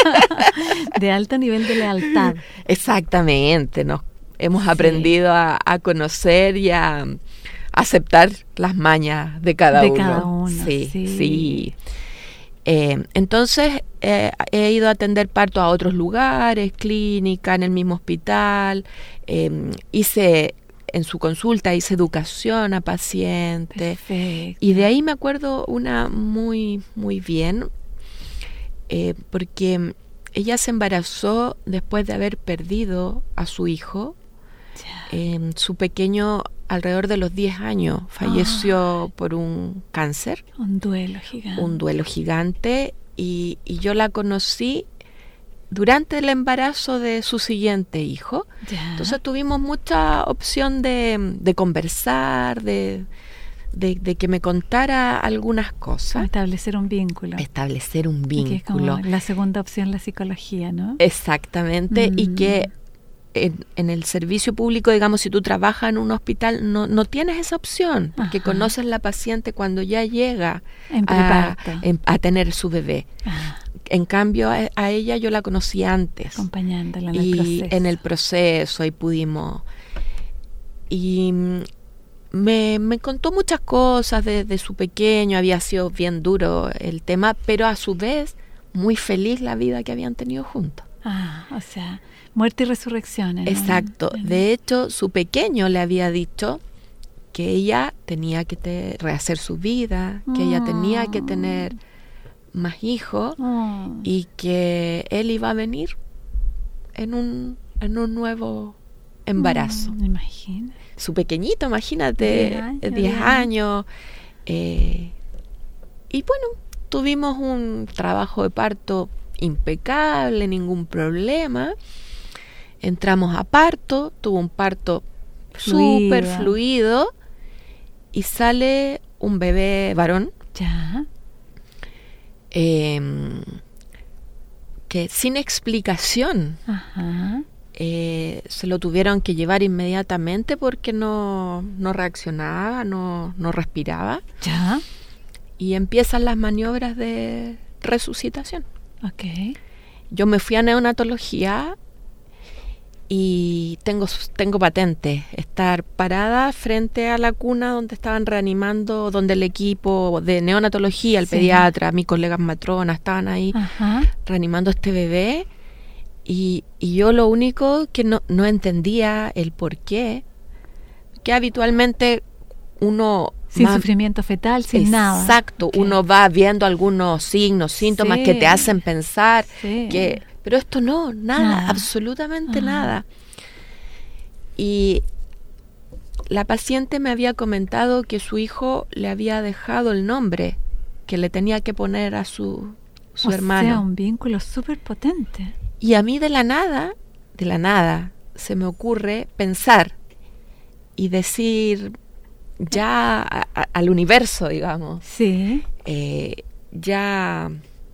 C: de alto nivel de lealtad.
D: Exactamente, nos hemos
C: Sí.
D: aprendido a, a conocer y a aceptar las mañas de cada
C: De
D: uno.
C: cada uno,
D: Sí,
C: sí.
D: sí. Eh, entonces eh, he ido a atender parto a otros lugares, clínica, en el mismo hospital. Eh, hice en su consulta hice educación a pacientes.
C: Perfecto.
D: Y de ahí me acuerdo una muy, muy bien, eh, porque ella se embarazó después de haber perdido a su hijo.
C: Ya.
D: Eh, su pequeño, alrededor de los diez años, falleció por un cáncer,
C: Un duelo gigante.
D: un duelo gigante, y, y yo la conocí durante el embarazo de su siguiente hijo.
C: Ya.
D: Entonces tuvimos mucha opción de, de conversar, de, de, de que me contara algunas
C: Como
D: cosas,
C: establecer un vínculo.
D: establecer un
C: Que es como
D: vínculo.
C: la segunda opción, la psicología, ¿no?
D: Exactamente, y
C: Mm.
D: que en, en el servicio público, digamos, si tú trabajas en un hospital, no, no tienes esa opción, porque
C: Ajá.
D: conoces la paciente cuando ya llega
C: En
D: a,
C: preparto.
D: en- a tener su bebé.
C: Ah,
D: En cambio, a, a ella yo la conocí antes.
C: acompañándola en el
D: y
C: proceso.
D: en el proceso, y pudimos... Y mm, me, me contó muchas cosas de, de su pequeño, había sido bien duro el tema, pero a su vez muy feliz la vida que habían tenido juntos.
C: Ah, o sea, muerte y resurrección. en un-
D: Exacto.
C: en-
D: De hecho, su pequeño le había dicho que ella tenía que te- rehacer su vida, que ella tenía que tener más hijos
C: Oh,
D: y que él iba a venir en un, en un nuevo embarazo.
C: mm, imagina.
D: Su pequeñito, imagínate,
C: Diez años,
D: diez
C: diez
D: años. eh, y bueno, tuvimos un trabajo de parto impecable, ningún problema. Entramos a parto, tuvo un parto súper
C: Fluido.
D: fluido y sale un bebé varón
C: Ya.
D: eh, que sin explicación
C: Ajá.
D: eh, se lo tuvieron que llevar inmediatamente porque no, no reaccionaba, no, no respiraba,
C: Ya.
D: y empiezan las maniobras de resucitación.
C: Ok.
D: Yo me fui a neonatología y tengo, tengo patente estar parada frente a la cuna donde estaban reanimando, donde el equipo de neonatología, el
C: Sí.
D: pediatra, mis colegas matronas estaban ahí
C: Ajá.
D: reanimando a este bebé, y, y yo lo único que no, no entendía el por qué que habitualmente uno...
C: Sin
D: más,
C: sufrimiento fetal, sin
D: exacto,
C: nada.
D: Exacto, okay. Uno va viendo algunos signos, síntomas sí. que te hacen pensar sí. que... Pero esto no, nada, nada. absolutamente ah. nada. Y la paciente me había comentado que su hijo le había dejado el nombre que le tenía que poner a su, su
C: o
D: hermano.
C: O sea, un vínculo súper potente.
D: Y a mí de la nada, de la nada, se me ocurre pensar y decir ya a, a, al universo, digamos.
C: Sí.
D: Eh, ya...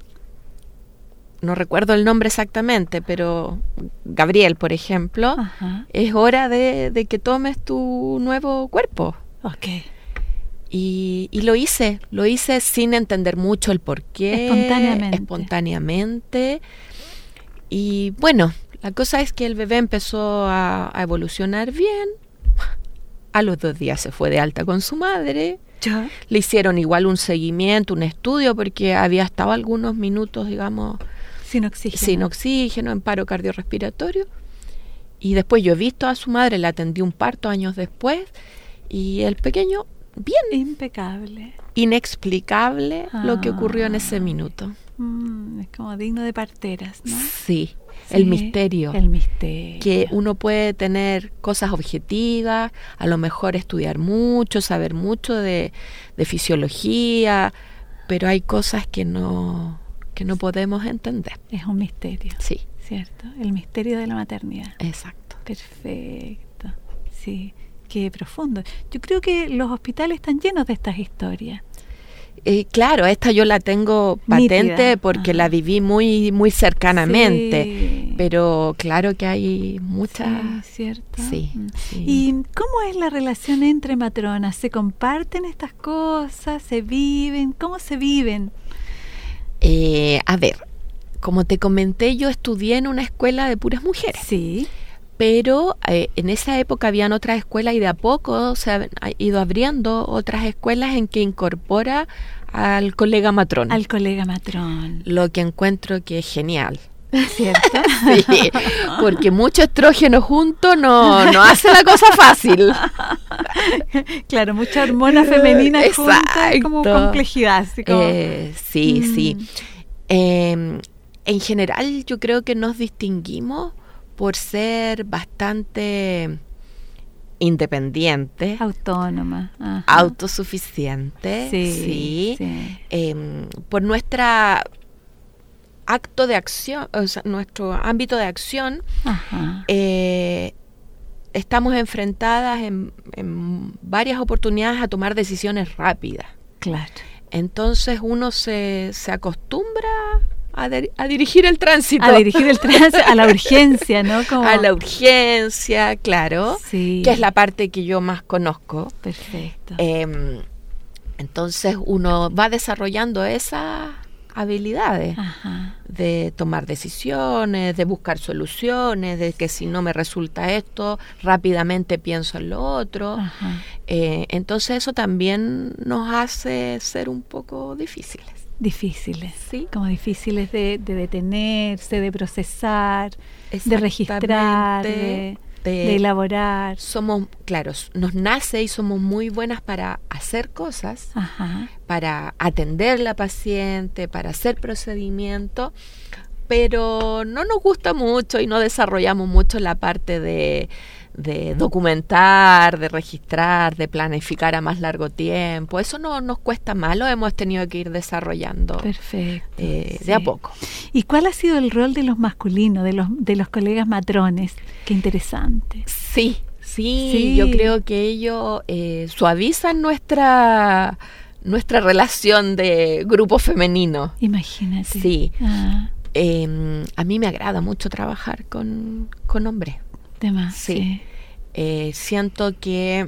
D: no recuerdo el nombre exactamente, pero Gabriel, por ejemplo, ajá. es hora de, de que tomes tu nuevo cuerpo.
C: Okay.
D: Y, y lo hice, lo hice sin entender mucho el porqué.
C: Espontáneamente.
D: Espontáneamente. Y bueno, la cosa es que el bebé empezó a, a evolucionar bien. A los dos días se fue de alta con su madre.
C: ¿Ya?
D: Le hicieron igual un seguimiento, un estudio, porque había estado algunos minutos, digamos...
C: Sin oxígeno.
D: Sin oxígeno, en paro cardiorrespiratorio. Y después yo he visto a su madre, la atendí un parto años después, y el pequeño, bien.
C: Impecable.
D: Inexplicable ah. lo que ocurrió en ese minuto.
C: Mm, es como digno de parteras, ¿no?
D: Sí, sí, el misterio.
C: El misterio.
D: Que uno puede tener cosas objetivas, a lo mejor estudiar mucho, saber mucho de, de fisiología, pero hay cosas que no... que no podemos entender.
C: Es un misterio.
D: Sí.
C: ¿Cierto? El misterio de la maternidad.
D: Exacto.
C: Perfecto. Sí, qué profundo. Yo creo que los hospitales están llenos de estas historias.
D: Eh, claro, esta yo la tengo patente nítida. Porque Ajá. la viví muy muy cercanamente. Sí. Pero claro que hay muchas...
C: Sí, ¿cierto?
D: Sí, sí.
C: ¿Y cómo es la relación entre matronas? ¿Se comparten estas cosas? ¿Se viven? ¿Cómo se viven?
D: Eh, a ver, como te comenté, yo estudié en una escuela de puras mujeres.
C: Sí.
D: Pero eh, en esa época habían otras escuelas y de a poco se han ido abriendo otras escuelas en que incorpora al colega matrón.
C: Al colega matrón.
D: Lo que encuentro que es genial.
C: ¿Cierto?
D: Sí, porque mucho estrógeno junto no, no hace la cosa fácil.
C: Claro, mucha hormona femenina junta, como complejidad. Así como...
D: Eh, sí, mm. sí. Eh, en general yo creo que nos distinguimos por ser bastante independientes,
C: autónoma, ajá.
D: autosuficientes, sí, sí. sí. Eh, por nuestra acto de acción, o sea, nuestro ámbito de acción, eh, estamos enfrentadas en, en varias oportunidades a tomar decisiones rápidas.
C: Claro.
D: Entonces uno se, se acostumbra a, de, a dirigir el tránsito.
C: A dirigir el tránsito, a la urgencia, ¿no? Como...
D: A la urgencia, claro,
C: sí.
D: que es la parte que yo más conozco.
C: Perfecto.
D: Eh, entonces uno va desarrollando esa... habilidades
C: Ajá.
D: de tomar decisiones, de buscar soluciones, de que si no me resulta esto, rápidamente pienso en lo otro. Eh, entonces eso también nos hace ser un poco difíciles.
C: Difíciles,
D: ¿sí?
C: Como difíciles de, de detenerse, de procesar, de registrar, de... De, de elaborar.
D: Somos, claro, nos nace y somos muy buenas para hacer cosas,
C: Ajá.
D: para atender a la paciente, para hacer procedimientos, pero no nos gusta mucho y no desarrollamos mucho la parte de, de documentar, de registrar, de planificar a más largo tiempo. Eso no nos cuesta más, lo hemos tenido que ir desarrollando.
C: Perfecto,
D: eh,
C: sí.
D: de a poco.
C: ¿Y cuál ha sido el rol de los masculinos, de los de los colegas matrones? Qué interesante.
D: Sí, sí, sí. Yo creo que ellos eh, suavizan nuestra nuestra relación de grupo femenino.
C: Imagínate.
D: Sí.
C: Ah.
D: Eh, a mí me agrada mucho trabajar con, con hombres.
C: Demás,
D: sí.
C: sí.
D: Eh, siento que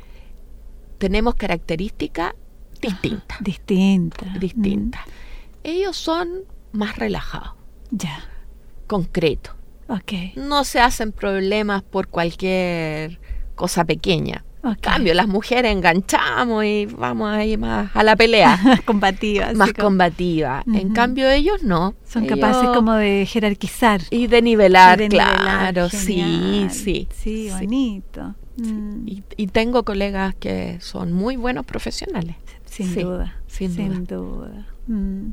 D: tenemos características distintas.
C: Distintas.
D: Distintas. Mm. Ellos son más relajados.
C: Ya.
D: Concretos.
C: Okay.
D: No se hacen problemas por cualquier cosa pequeña.
C: Okay.
D: En cambio, las mujeres enganchamos y vamos ahí más a la pelea.
C: Más combativas.
D: Más como... combativa. Uh-huh. En cambio, ellos no.
C: Son
D: ellos...
C: capaces como de jerarquizar.
D: Y de nivelar,
C: y de nivelar.
D: claro.
C: Genial.
D: Sí, sí.
C: Sí, bonito. Mm.
D: Y, y tengo colegas que son muy buenos profesionales.
C: Sin
D: sí,
C: duda,
D: sin,
C: sin
D: duda.
C: duda. Mm.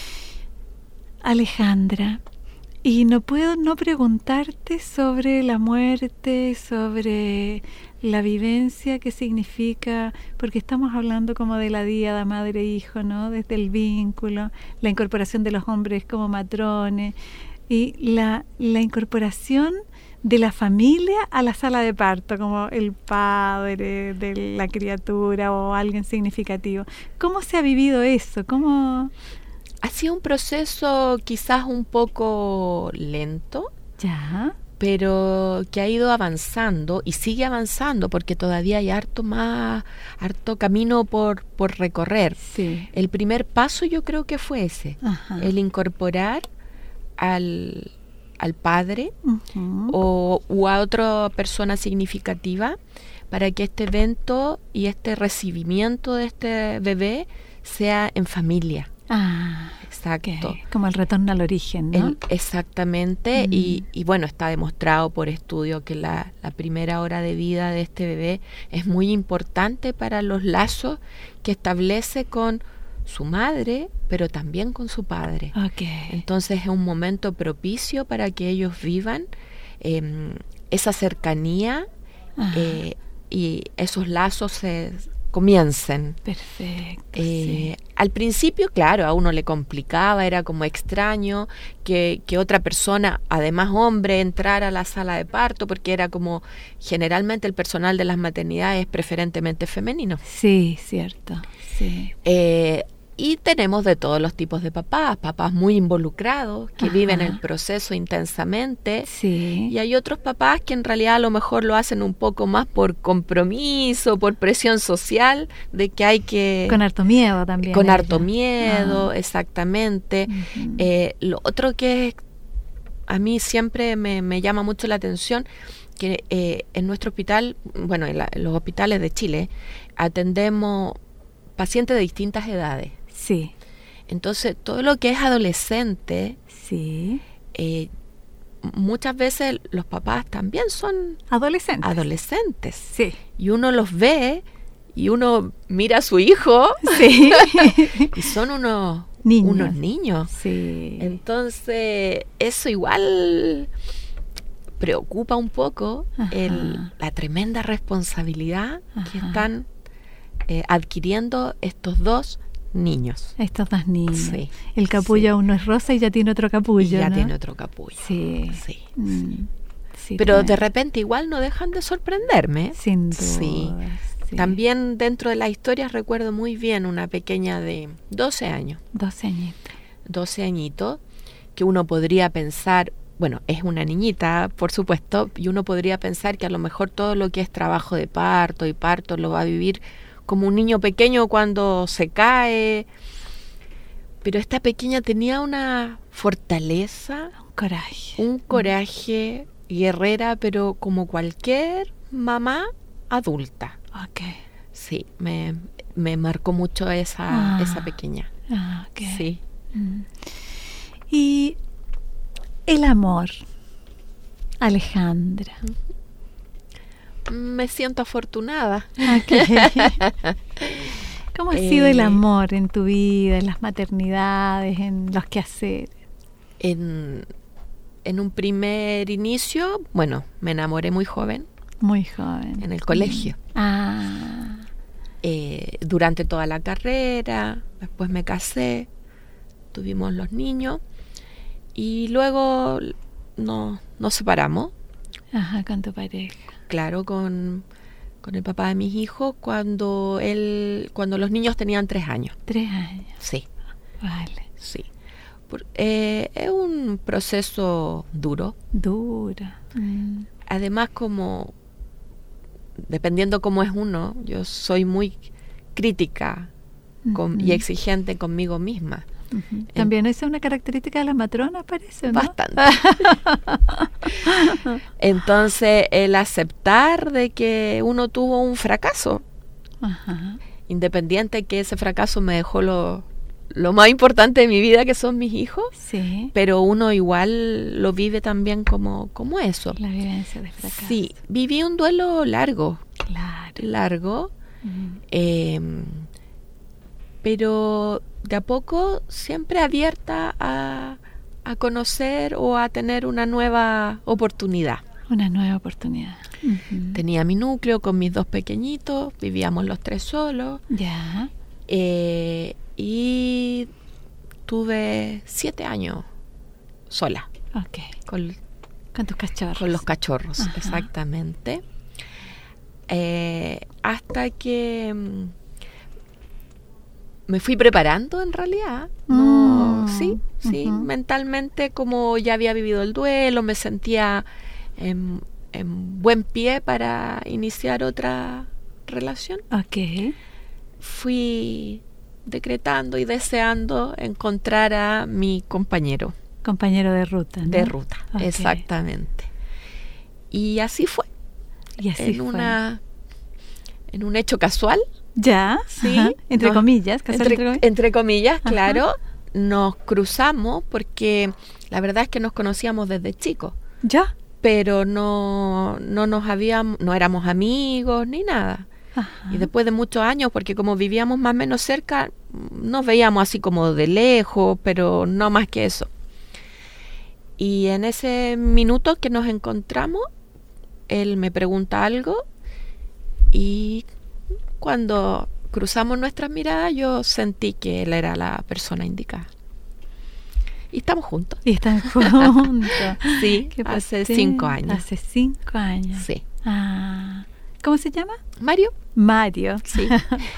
C: Alejandra, y no puedo no preguntarte sobre la muerte, sobre la vivencia que significa, porque estamos hablando como de la díada madre-hijo, ¿no? Desde el vínculo, la incorporación de los hombres como matrones y la, la incorporación de la familia a la sala de parto, como el padre de la criatura o alguien significativo. ¿Cómo se ha vivido eso? ¿Cómo...?
D: Ha sido un proceso quizás un poco lento,
C: ya,
D: pero que ha ido avanzando y sigue avanzando porque todavía hay harto más, harto camino por, por recorrer.
C: Sí.
D: El primer paso yo creo que fue ese,
C: Ajá.
D: el incorporar al, al padre
C: Uh-huh.
D: o u a otra persona significativa para que este evento y este recibimiento de este bebé sea en familia.
C: Ah,
D: Exacto.
C: okay. Como el retorno al origen, ¿no?
D: El, exactamente,
C: Mm.
D: y, y bueno, está demostrado por estudio que la, la primera hora de vida de este bebé es muy importante para los lazos que establece con su madre, pero también con su padre.
C: Okay.
D: Entonces es un momento propicio para que ellos vivan eh, esa cercanía eh, y esos lazos se comiencen.
C: Perfecto.
D: Eh,
C: sí.
D: Al principio, claro, a uno le complicaba, era como extraño que, que otra persona, además hombre, entrara a la sala de parto, porque era como, generalmente el personal de las maternidades es preferentemente femenino.
C: Sí, cierto. Sí.
D: Eh, y tenemos de todos los tipos de papás, papás muy involucrados, que
C: Ajá.
D: viven el proceso intensamente.
C: Sí.
D: Y hay otros papás que en realidad a lo mejor lo hacen un poco más por compromiso, por presión social, de que hay que...
C: Con harto miedo también.
D: Con
C: ella.
D: harto miedo,
C: Ah.
D: exactamente.
C: Uh-huh.
D: Eh, lo otro que a mí siempre me, me llama mucho la atención, que eh, en nuestro hospital, bueno, en, la, en los hospitales de Chile, atendemos pacientes de distintas edades.
C: Sí.
D: Entonces, todo lo que es adolescente,
C: Sí.
D: eh, muchas veces los papás también son
C: Adolescentes.
D: adolescentes.
C: Sí.
D: Y uno los ve y uno mira a su hijo
C: Sí.
D: y son unos
C: Niños.
D: unos niños.
C: Sí.
D: Entonces, eso igual preocupa un poco el, la tremenda responsabilidad
C: Ajá.
D: que están eh, adquiriendo estos dos niños.
C: Estos dos niños.
D: Sí,
C: El capullo
D: sí.
C: aún no es rosa y ya tiene otro capullo,
D: Y ya
C: ¿no?
D: tiene otro capullo.
C: Sí.
D: Sí.
C: Mm. Sí,
D: Pero
C: claro.
D: de repente igual no dejan de sorprenderme.
C: Sin duda.
D: Sí.
C: Sí.
D: También dentro de las historias recuerdo muy bien una pequeña de doce años,
C: doce añitos.
D: doce añitos, que uno podría pensar, bueno, es una niñita, por supuesto, y uno podría pensar que a lo mejor todo lo que es trabajo de parto y parto lo va a vivir como un niño pequeño cuando se cae. Pero esta pequeña tenía una fortaleza,
C: Un coraje.
D: un coraje, guerrera, pero como cualquier mamá adulta.
C: Ok.
D: Sí, me, me marcó mucho esa,
C: Ah.
D: esa pequeña.
C: Ah, ok.
D: Sí.
C: Mm. Y el amor, Alejandra.
D: Me siento afortunada.
C: Ok. ¿Cómo ha sido el
D: Eh,
C: amor en tu vida, en las maternidades, en los quehaceres?
D: En, en un primer inicio, bueno, me enamoré muy joven,
C: Muy joven.
D: en el colegio.
C: Ah,
D: Eh, durante toda la carrera, después me casé, tuvimos los niños y luego no, nos separamos,
C: ajá, con tu pareja.
D: claro, con, con el papá de mis hijos cuando él, cuando los niños tenían tres años.
C: Tres años.
D: Sí,
C: Vale.
D: sí. Por- eh, es un proceso duro.
C: Dura. Mm.
D: Además, como dependiendo cómo es uno, yo soy muy crítica con- y
C: Ujú.
D: exigente conmigo misma.
C: Ujú. También esa es una característica de las matronas, parece, ¿no?
D: Bastante. Entonces, el aceptar de que uno tuvo un fracaso,
C: Ajá.
D: independiente que ese fracaso me dejó lo- lo más importante de mi vida, que son mis hijos,
C: sí.
D: Pero uno igual lo vive también como, como eso.
C: La vivencia de fracaso.
D: Sí, viví un duelo largo,
C: Claro.
D: largo,
C: Mm.
D: eh, pero de a poco siempre abierta a, a conocer o a tener una nueva oportunidad.
C: Una nueva oportunidad. Ujú.
D: Tenía mi núcleo con mis dos pequeñitos, vivíamos los tres solos,
C: Ya.
D: eh, y tuve siete años sola
C: Ok.
D: con,
C: Con tus cachorros.
D: con los cachorros,
C: Ajá.
D: exactamente. Eh, hasta que mm, me fui preparando en realidad. No,
C: Mm,
D: sí, sí,
C: ujú.
D: mentalmente, como ya había vivido el duelo, me sentía en, en buen pie para iniciar otra relación.
C: Ok.
D: Fui decretando y deseando encontrar a mi compañero
C: Compañero de ruta, ¿no?
D: de ruta,
C: Ok.
D: exactamente. Y así fue,
C: Y así
D: en
C: fue.
D: una en un hecho casual,
C: Ya.
D: sí,
C: Ajá. Entre
D: nos-
C: comillas. casual
D: entre,
C: entre comillas.
D: entre comillas,
C: Ajá.
D: claro, nos cruzamos porque la verdad es que nos conocíamos desde chicos,
C: Ya.
D: pero no no nos habíamos, no éramos amigos ni nada.
C: Ajá.
D: Y después de muchos años, porque como vivíamos más o menos cerca, nos veíamos así como de lejos, pero no más que eso. Y en ese minuto que nos encontramos, él me pregunta algo y cuando cruzamos nuestras miradas yo sentí que él era la persona indicada. Y estamos juntos.
C: Y están juntos.
D: Sí,
C: Qué
D: hace
C: potente.
D: cinco años.
C: Hace cinco años.
D: Sí.
C: Ah. ¿Cómo se llama?
D: Mario,
C: Mario.
D: sí,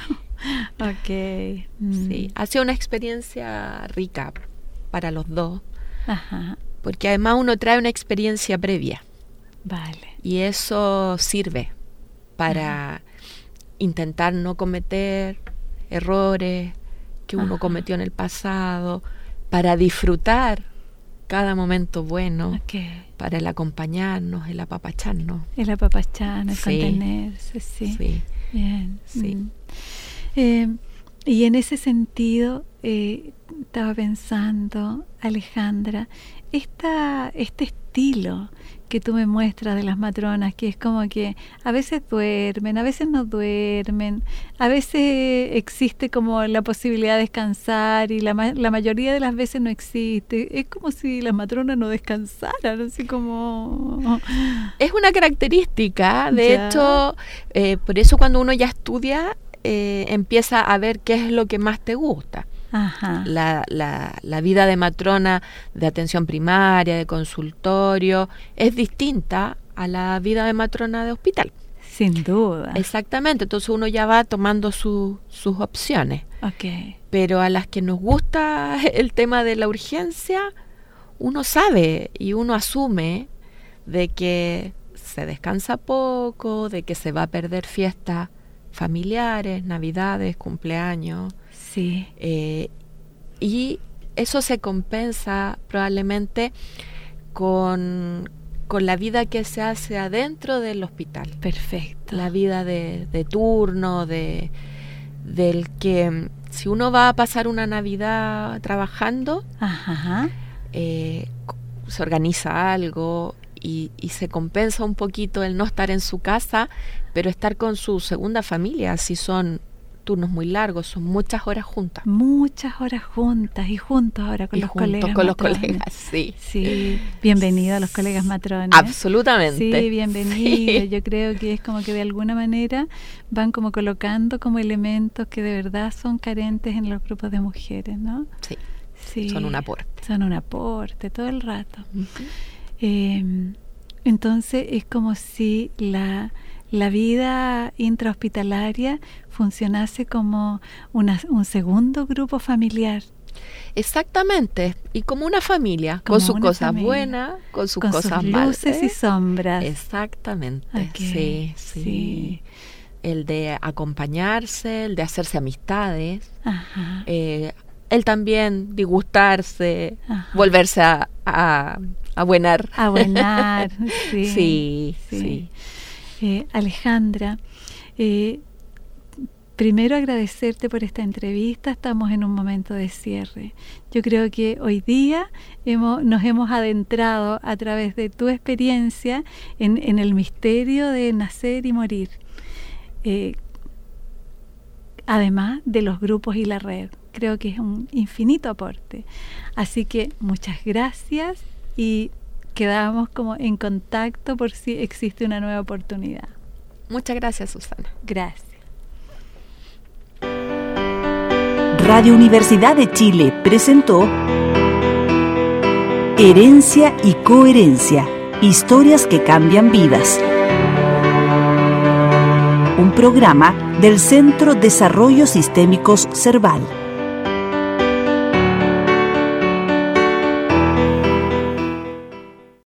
C: Ok. Mm.
D: sí. Ha sido una experiencia rica para los dos,
C: Ajá.
D: porque además uno trae una experiencia previa.
C: Vale.
D: Y eso sirve para intentar no cometer errores que uno
C: Ajá.
D: cometió en el pasado, para disfrutar cada momento bueno,
C: Ok.
D: para el acompañarnos, el apapacharnos.
C: El apapachar, el
D: Sí.
C: contenerse, sí.
D: Sí.
C: Bien.
D: Sí.
C: Mm. Eh, y en ese sentido, eh, estaba pensando, Alejandra, esta, este estilo que tú me muestras de las matronas, que es como que a veces duermen, a veces no duermen, a veces existe como la posibilidad de descansar y la, ma- la mayoría de las veces no existe. Es como si las matronas no descansaran, así como...
D: Es una característica, de
C: Ya.
D: hecho, eh, por eso cuando uno ya estudia, eh, empieza a ver qué es lo que más te gusta.
C: Ajá.
D: La, la, la vida de matrona de atención primaria, de consultorio, es distinta a la vida de matrona de hospital.
C: Sin duda.
D: Exactamente, entonces uno ya va tomando su, sus opciones.
C: Ok.
D: Pero a las que nos gusta el tema de la urgencia, uno sabe y uno asume de que se descansa poco, de que se va a perder fiestas familiares, navidades, cumpleaños.
C: Sí.
D: Eh, y eso se compensa probablemente con, con la vida que se hace adentro del hospital.
C: Perfecto.
D: La vida de, de turno, de, del que mm, si uno va a pasar una Navidad trabajando,
C: Ajá.
D: eh, se organiza algo y, y se compensa un poquito el no estar en su casa, pero estar con su segunda familia, si son turnos muy largos, son muchas horas juntas.
C: Muchas horas juntas y juntos ahora con
D: Y
C: los
D: juntos
C: colegas
D: con los
C: matrones.
D: colegas, sí.
C: Sí, bienvenido a los colegas matrones.
D: Absolutamente.
C: Sí, bienvenido.
D: Sí.
C: Yo creo que es como que de alguna manera van como colocando como elementos que de verdad son carentes en los grupos de mujeres, ¿no?
D: Sí,
C: Sí.
D: son un aporte.
C: Son un aporte todo el rato.
D: Ujú.
C: Eh, entonces es como si la, la vida intrahospitalaria funcionase como una, un segundo grupo familiar.
D: Exactamente, y como una familia,
C: Como
D: con sus
C: una
D: cosas
C: familia.
D: buenas, con sus
C: con
D: cosas
C: sus
D: malas.
C: luces y sombras.
D: Exactamente,
C: Ok,
D: sí, sí,
C: sí.
D: El de acompañarse, el de hacerse amistades,
C: Ajá.
D: eh, el también disgustarse,
C: Ajá.
D: volverse a, a, a buenar.
C: A buenar, sí.
D: Sí,
C: sí.
D: sí.
C: Eh, Alejandra, eh, primero agradecerte por esta entrevista. Estamos en un momento de cierre. Yo creo que hoy día hemos, nos hemos adentrado a través de tu experiencia en, en el misterio de nacer y morir. Eh, además de los grupos y la red. Creo que es un infinito aporte. Así que muchas gracias y quedamos como en contacto por si existe una nueva oportunidad.
D: Muchas gracias, Susana.
C: Gracias.
A: Radio Universidad de Chile presentó Herencia y Coherencia, historias que cambian vidas. Un programa del Centro Desarrollos Sistémicos Cerval.